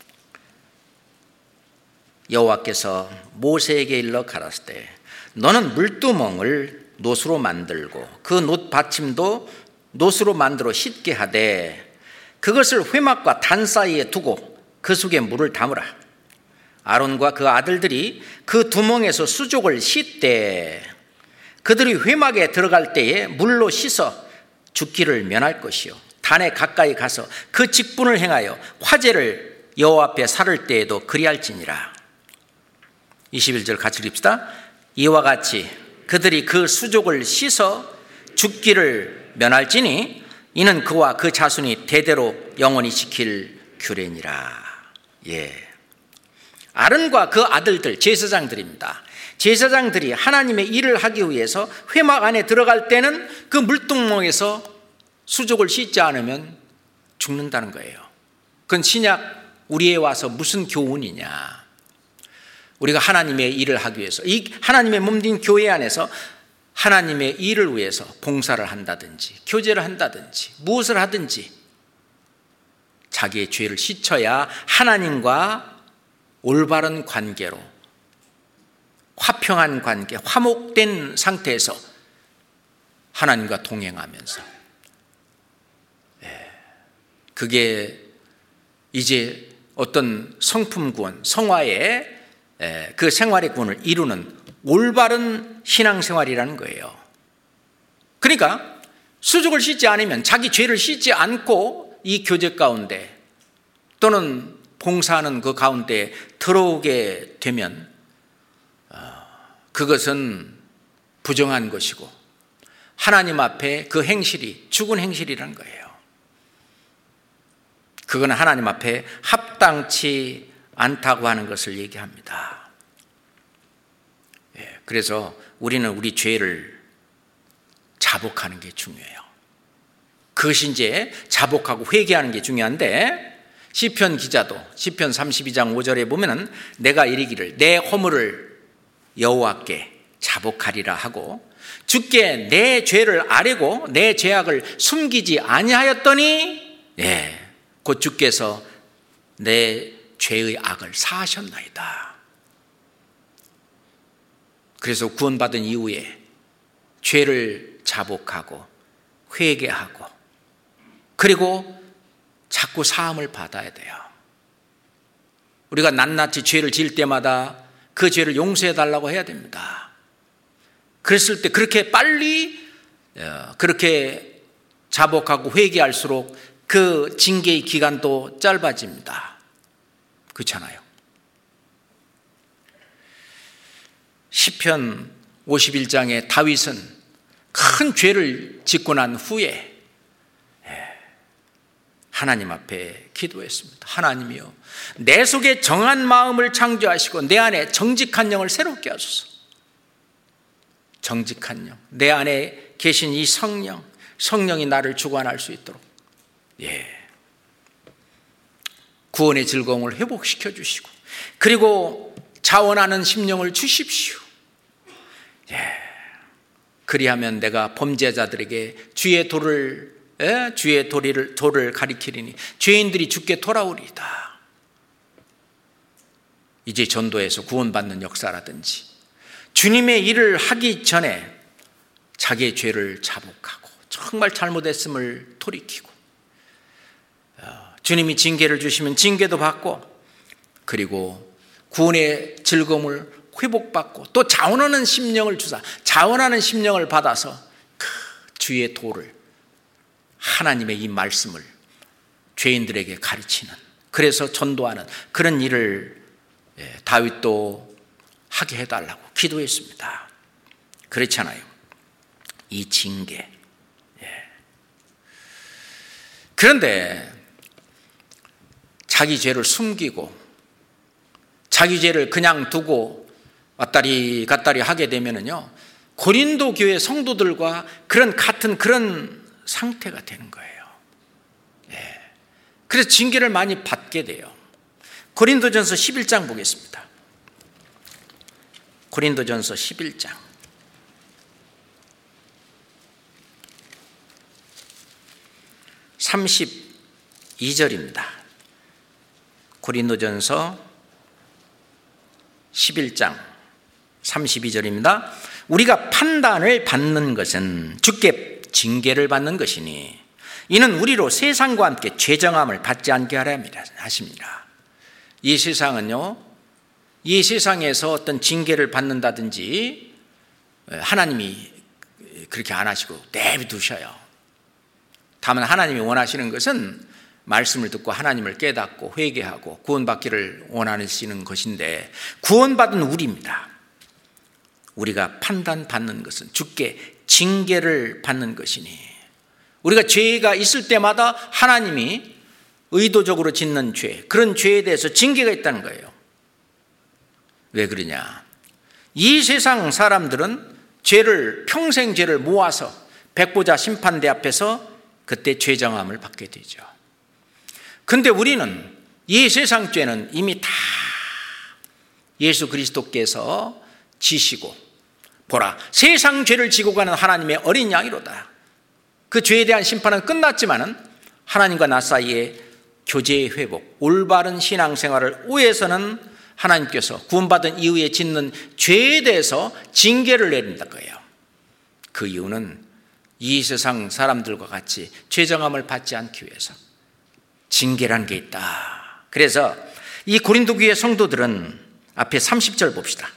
여호와께서 모세에게 일러 가라사대 너는 물두멍을 놋으로 만들고 그 놋 받침도 놋으로 만들어 씻게 하되 그것을 회막과 단 사이에 두고 그 속에 물을 담으라. 아론과 그 아들들이 그 두멍에서 수족을 씻되 그들이 회막에 들어갈 때에 물로 씻어 죽기를 면할 것이요 단에 가까이 가서 그 직분을 행하여 화제를 여호와 앞에 살을 때에도 그리할지니라. 이십일 절 같이 읽읍시다. 이와 같이 그들이 그 수족을 씻어 죽기를 면할지니 이는 그와 그 자손이 대대로 영원히 지킬 규례니라. 예. 아론과 그 아들들 제사장들입니다. 제사장들이 하나님의 일을 하기 위해서 회막 안에 들어갈 때는 그 물두멍에서 수족을 씻지 않으면 죽는다는 거예요. 그건 신약 우리에 와서 무슨 교훈이냐? 우리가 하나님의 일을 하기 위해서, 이 하나님의 몸된 교회 안에서 하나님의 일을 위해서 봉사를 한다든지 교제를 한다든지 무엇을 하든지 자기의 죄를 씻어야 하나님과 올바른 관계로, 화평한 관계, 화목된 상태에서 하나님과 동행하면서, 그게 이제 어떤 성품 구원, 성화의 그 생활의 구원을 이루는 올바른 신앙생활이라는 거예요. 그러니까 수족을 씻지 않으면, 자기 죄를 씻지 않고 이 교제 가운데 또는 봉사하는 그 가운데 들어오게 되면 그것은 부정한 것이고 하나님 앞에 그 행실이 죽은 행실이라는 거예요. 그건 하나님 앞에 합당치 않다고 하는 것을 얘기합니다. 그래서 우리는 우리 죄를 자복하는 게 중요해요. 그것이 이제 자복하고 회개하는 게 중요한데, 시편 기자도 시편 삼십이 장 오 절에 보면은 내가 이르기를 내 허물을 여호와께 자복하리라 하고, 주께 내 죄를 아뢰고 내 죄악을 숨기지 아니하였더니 예, 곧 주께서 내 죄의 악을 사하셨나이다. 그래서 구원받은 이후에 죄를 자복하고 회개하고 그리고 자꾸 사함을 받아야 돼요. 우리가 낱낱이 죄를 지을 때마다 그 죄를 용서해 달라고 해야 됩니다. 그랬을 때 그렇게 빨리 그렇게 자복하고 회개할수록 그 징계의 기간도 짧아집니다. 그렇잖아요. 시편 오십일 장에 다윗은 큰 죄를 짓고 난 후에 하나님 앞에 기도했습니다. 하나님이여, 내 속에 정한 마음을 창조하시고 내 안에 정직한 영을 새롭게 하소서. 정직한 영, 내 안에 계신 이 성령, 성령이 나를 주관할 수 있도록 예, 구원의 즐거움을 회복시켜 주시고, 그리고 자원하는 심령을 주십시오. 예, 그리하면 내가 범죄자들에게 주의 도를 예? 주의 도리를, 도를 가리키리니 죄인들이 주께 돌아오리이다. 이제 전도에서 구원받는 역사라든지 주님의 일을 하기 전에 자기의 죄를 자복하고 정말 잘못했음을 돌이키고, 주님이 징계를 주시면 징계도 받고, 그리고 구원의 즐거움을 회복받고 또 자원하는 심령을 주사, 자원하는 심령을 받아서 그 주의 도를, 하나님의 이 말씀을 죄인들에게 가르치는, 그래서 전도하는 그런 일을 다윗도 하게 해달라고 기도했습니다. 그렇잖아요. 이 징계. 그런데 자기 죄를 숨기고 자기 죄를 그냥 두고 왔다리 갔다리 하게 되면은요, 고린도 교회 성도들과 그런 같은 그런 상태가 되는 거예요. 예. 그래서 징계를 많이 받게 돼요. 고린도전서 십일 장 보겠습니다. 고린도전서 십일 장 삼십이 절입니다. 고린도전서 십일 장 삼십이 절입니다. 우리가 판단을 받는 것은 주께 징계를 받는 것이니 이는 우리로 세상과 함께 죄정함을 받지 않게 하려 하십니다. 이 세상은요, 이 세상에서 어떤 징계를 받는다든지 하나님이 그렇게 안 하시고 내비두셔요. 다만 하나님이 원하시는 것은 말씀을 듣고 하나님을 깨닫고 회개하고 구원받기를 원하시는 것인데, 구원받은 우리입니다. 우리가 판단받는 것은 주께 징계를 받는 것이니, 우리가 죄가 있을 때마다 하나님이 의도적으로 짓는 죄, 그런 죄에 대해서 징계가 있다는 거예요. 왜 그러냐? 이 세상 사람들은 죄를, 평생 죄를 모아서 백보자 심판대 앞에서 그때 죄정함을 받게 되죠. 근데 우리는 이 세상 죄는 이미 다 예수 그리스도께서 지시고, 보라 세상 죄를 지고 가는 하나님의 어린 양이로다. 그 죄에 대한 심판은 끝났지만은 하나님과 나 사이에 교제의 회복, 올바른 신앙생활을 위해서는 하나님께서 구원받은 이후에 짓는 죄에 대해서 징계를 내린다 거예요. 그 이유는 이 세상 사람들과 같이 죄정함을 받지 않기 위해서 징계라는 게 있다. 그래서 이 고린도 교회 성도들은 앞에 삼십 절 봅시다.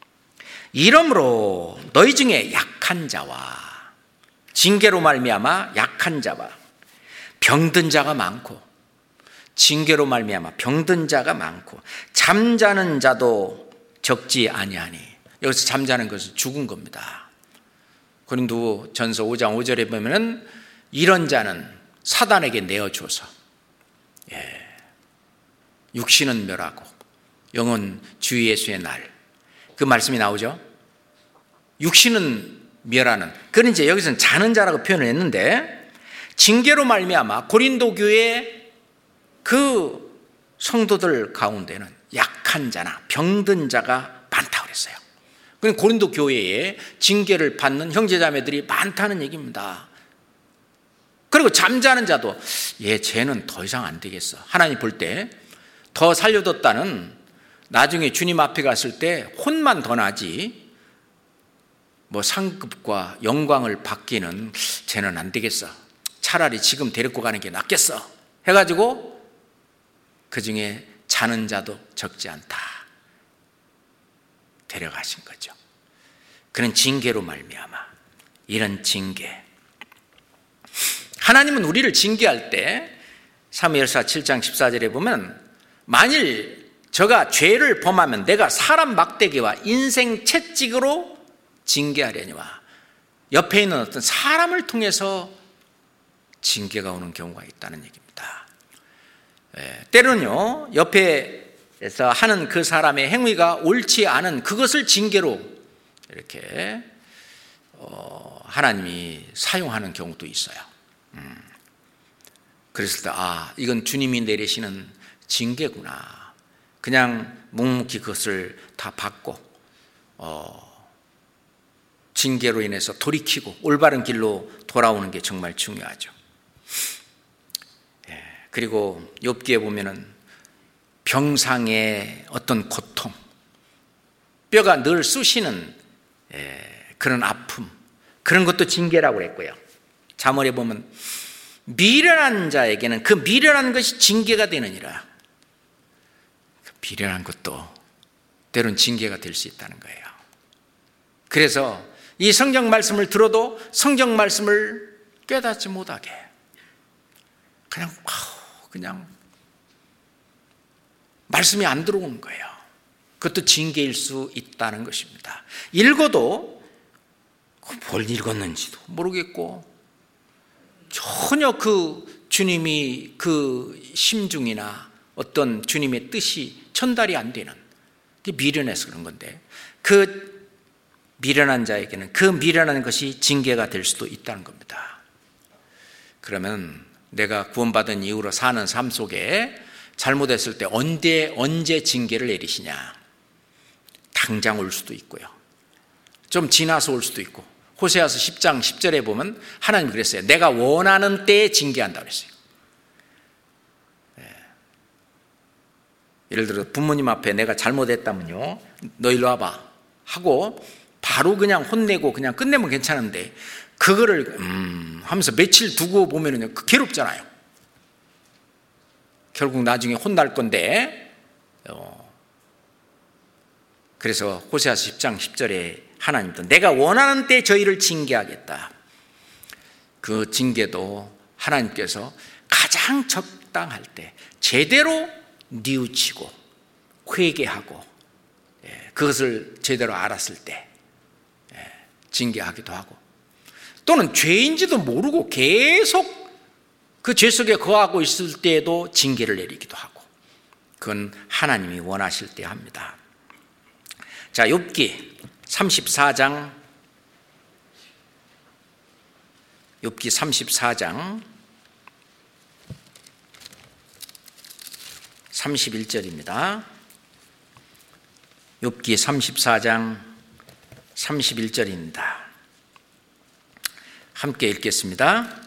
이러므로 너희 중에 약한 자와, 징계로 말미암아 약한 자와 병든 자가 많고, 징계로 말미암아 병든 자가 많고 잠자는 자도 적지 아니하니. 여기서 잠자는 것은 죽은 겁니다. 고린도 전서 오 장 오 절에 보면은 이런 자는 사단에게 내어줘서 예, 육신은 멸하고 영은 주 예수의 날, 그 말씀이 나오죠. 육신은 멸하는, 그런 이제 여기서는 자는 자라고 표현을 했는데, 징계로 말미암아 고린도 교회 그 성도들 가운데는 약한 자나 병든 자가 많다고 그랬어요. 그러니까 고린도 교회에 징계를 받는 형제자매들이 많다는 얘기입니다. 그리고 잠자는 자도 얘 쟤는 더 이상 안 되겠어. 하나님 볼 때 더 살려뒀다는 나중에 주님 앞에 갔을 때 혼만 더 나지 뭐 상급과 영광을 받기는 쟤는 안 되겠어. 차라리 지금 데리고 가는 게 낫겠어 해가지고 그 중에 자는 자도 적지 않다 데려가신 거죠. 그런 징계로 말미암아, 이런 징계, 하나님은 우리를 징계할 때 사무엘사 칠 장 십사 절에 보면 만일 저가 죄를 범하면 내가 사람 막대기와 인생 채찍으로 징계하려니와, 옆에 있는 어떤 사람을 통해서 징계가 오는 경우가 있다는 얘기입니다. 예, 때로는요 옆에서 하는 그 사람의 행위가 옳지 않은 그것을 징계로 이렇게 어, 하나님이 사용하는 경우도 있어요. 음. 그랬을 때 아, 이건 주님이 내리시는 징계구나. 그냥 묵묵히 그것을 다 받고 어, 징계로 인해서 돌이키고 올바른 길로 돌아오는 게 정말 중요하죠. 예, 그리고 욥기에 보면은 병상의 어떤 고통, 뼈가 늘 쑤시는 예, 그런 아픔, 그런 것도 징계라고 그랬고요. 잠언에 보면 미련한 자에게는 그 미련한 것이 징계가 되느니라. 미련한 것도 때론 징계가 될 수 있다는 거예요. 그래서 이 성경 말씀을 들어도 성경 말씀을 깨닫지 못하게 그냥 그냥 말씀이 안 들어오는 거예요. 그것도 징계일 수 있다는 것입니다. 읽어도 뭘 읽었는지도 모르겠고 전혀 그 주님이 그 심중이나 어떤 주님의 뜻이 전달이 안 되는, 미련해서 그런 건데, 그 미련한 자에게는 그 미련한 것이 징계가 될 수도 있다는 겁니다. 그러면 내가 구원받은 이후로 사는 삶 속에 잘못했을 때 언제 언제 징계를 내리시냐? 당장 올 수도 있고요, 좀 지나서 올 수도 있고. 호세아서 십 장 십 절에 보면 하나님 그랬어요. 내가 원하는 때에 징계한다 그랬어요. 예. 예를 들어 부모님 앞에 내가 잘못했다면요, 너 일로 와봐 하고 바로 그냥 혼내고 그냥 끝내면 괜찮은데, 그거를 음 하면서 며칠 두고 보면은 괴롭잖아요. 결국 나중에 혼날 건데. 어. 그래서 호세아서 십 장 십 절에 하나님도 내가 원하는 때 저희를 징계하겠다. 그 징계도 하나님께서 가장 적당할 때 제대로 뉘우치고 회개하고 그것을 제대로 알았을 때 징계하기도 하고, 또는 죄인지도 모르고 계속 그 죄 속에 거하고 있을 때에도 징계를 내리기도 하고, 그건 하나님이 원하실 때 합니다. 자, 욥기 삼십사 장, 욥기 삼십사 장 삼십일 절입니다. 욥기 삼십사 장 삼십일 절입니다. 함께 읽겠습니다.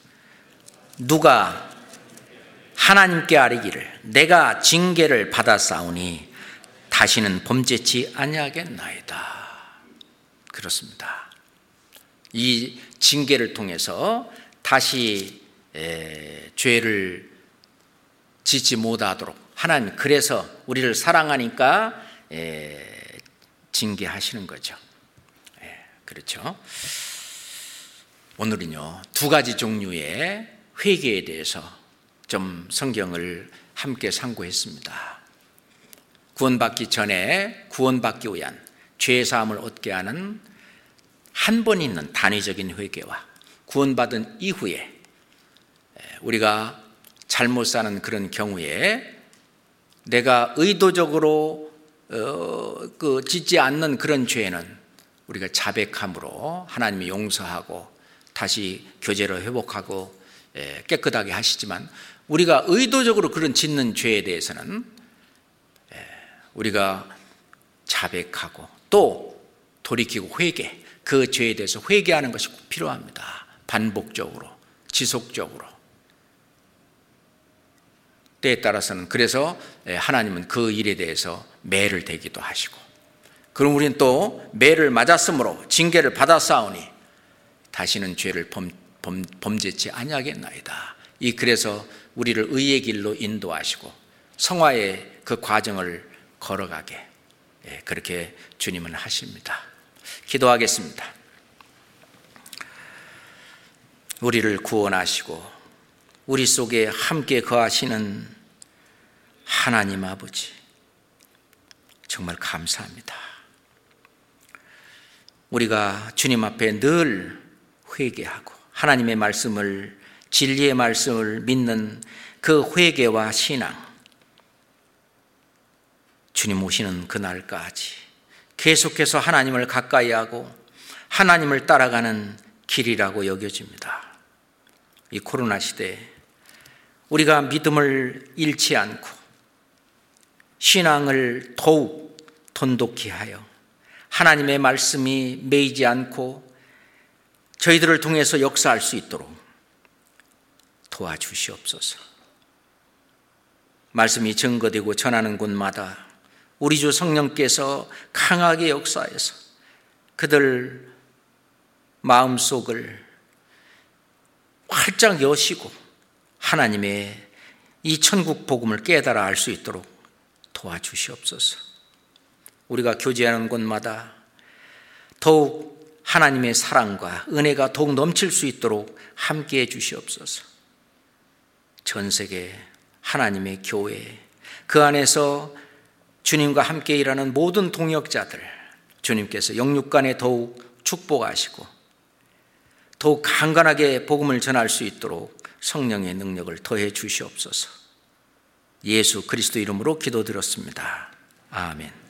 누가 하나님께 아뢰기를 내가 징계를 받았사오니 다시는 범죄치 아니하겠나이다. 그렇습니다. 이 징계를 통해서 다시 에, 죄를 짓지 못하도록 하나님 그래서 우리를 사랑하니까 에, 징계하시는 거죠. 에, 그렇죠. 오늘은요 두 가지 종류의 회개에 대해서 좀 성경을 함께 상고했습니다. 구원받기 전에 구원받기 위한 죄사함을 얻게 하는 한 번 있는 단위적인 회개와 구원받은 이후에 우리가 잘못 사는 그런 경우에 내가 의도적으로 어, 그 짓지 않는 그런 죄는 우리가 자백함으로 하나님이 용서하고 다시 교제로 회복하고 예, 깨끗하게 하시지만 우리가 의도적으로 그런 짓는 죄에 대해서는 예, 우리가 자백하고 또 돌이키고 회개 그 죄에 대해서 회개하는 것이 꼭 필요합니다. 반복적으로 지속적으로 때에 따라서는 그래서 하나님은 그 일에 대해서 매를 대기도 하시고 그럼 우리는 또 매를 맞았으므로 징계를 받았사오니 다시는 죄를 범, 범, 범죄치 아니하겠나이다. 이 그래서 우리를 의의 길로 인도하시고 성화의 그 과정을 걸어가게 그렇게 주님은 하십니다. 기도하겠습니다. 우리를 구원하시고 우리 속에 함께 거하시는 하나님 아버지 정말 감사합니다. 우리가 주님 앞에 늘 회개하고 하나님의 말씀을 진리의 말씀을 믿는 그 회개와 신앙 주님 오시는 그날까지 계속해서 하나님을 가까이 하고 하나님을 따라가는 길이라고 여겨집니다. 이 코로나 시대에 우리가 믿음을 잃지 않고 신앙을 더욱 돈독히 하여 하나님의 말씀이 매이지 않고 저희들을 통해서 역사할 수 있도록 도와주시옵소서. 말씀이 증거되고 전하는 곳마다 우리 주 성령께서 강하게 역사해서 그들 마음속을 활짝 여시고 하나님의 이 천국 복음을 깨달아 알 수 있도록 도와주시옵소서. 우리가 교제하는 곳마다 더욱 하나님의 사랑과 은혜가 더욱 넘칠 수 있도록 함께해 주시옵소서. 전 세계 하나님의 교회 그 안에서 주님과 함께 일하는 모든 동역자들 주님께서 영육간에 더욱 축복하시고 더욱 강건하게 복음을 전할 수 있도록 성령의 능력을 더해 주시옵소서. 예수 그리스도 이름으로 기도드렸습니다. 아멘.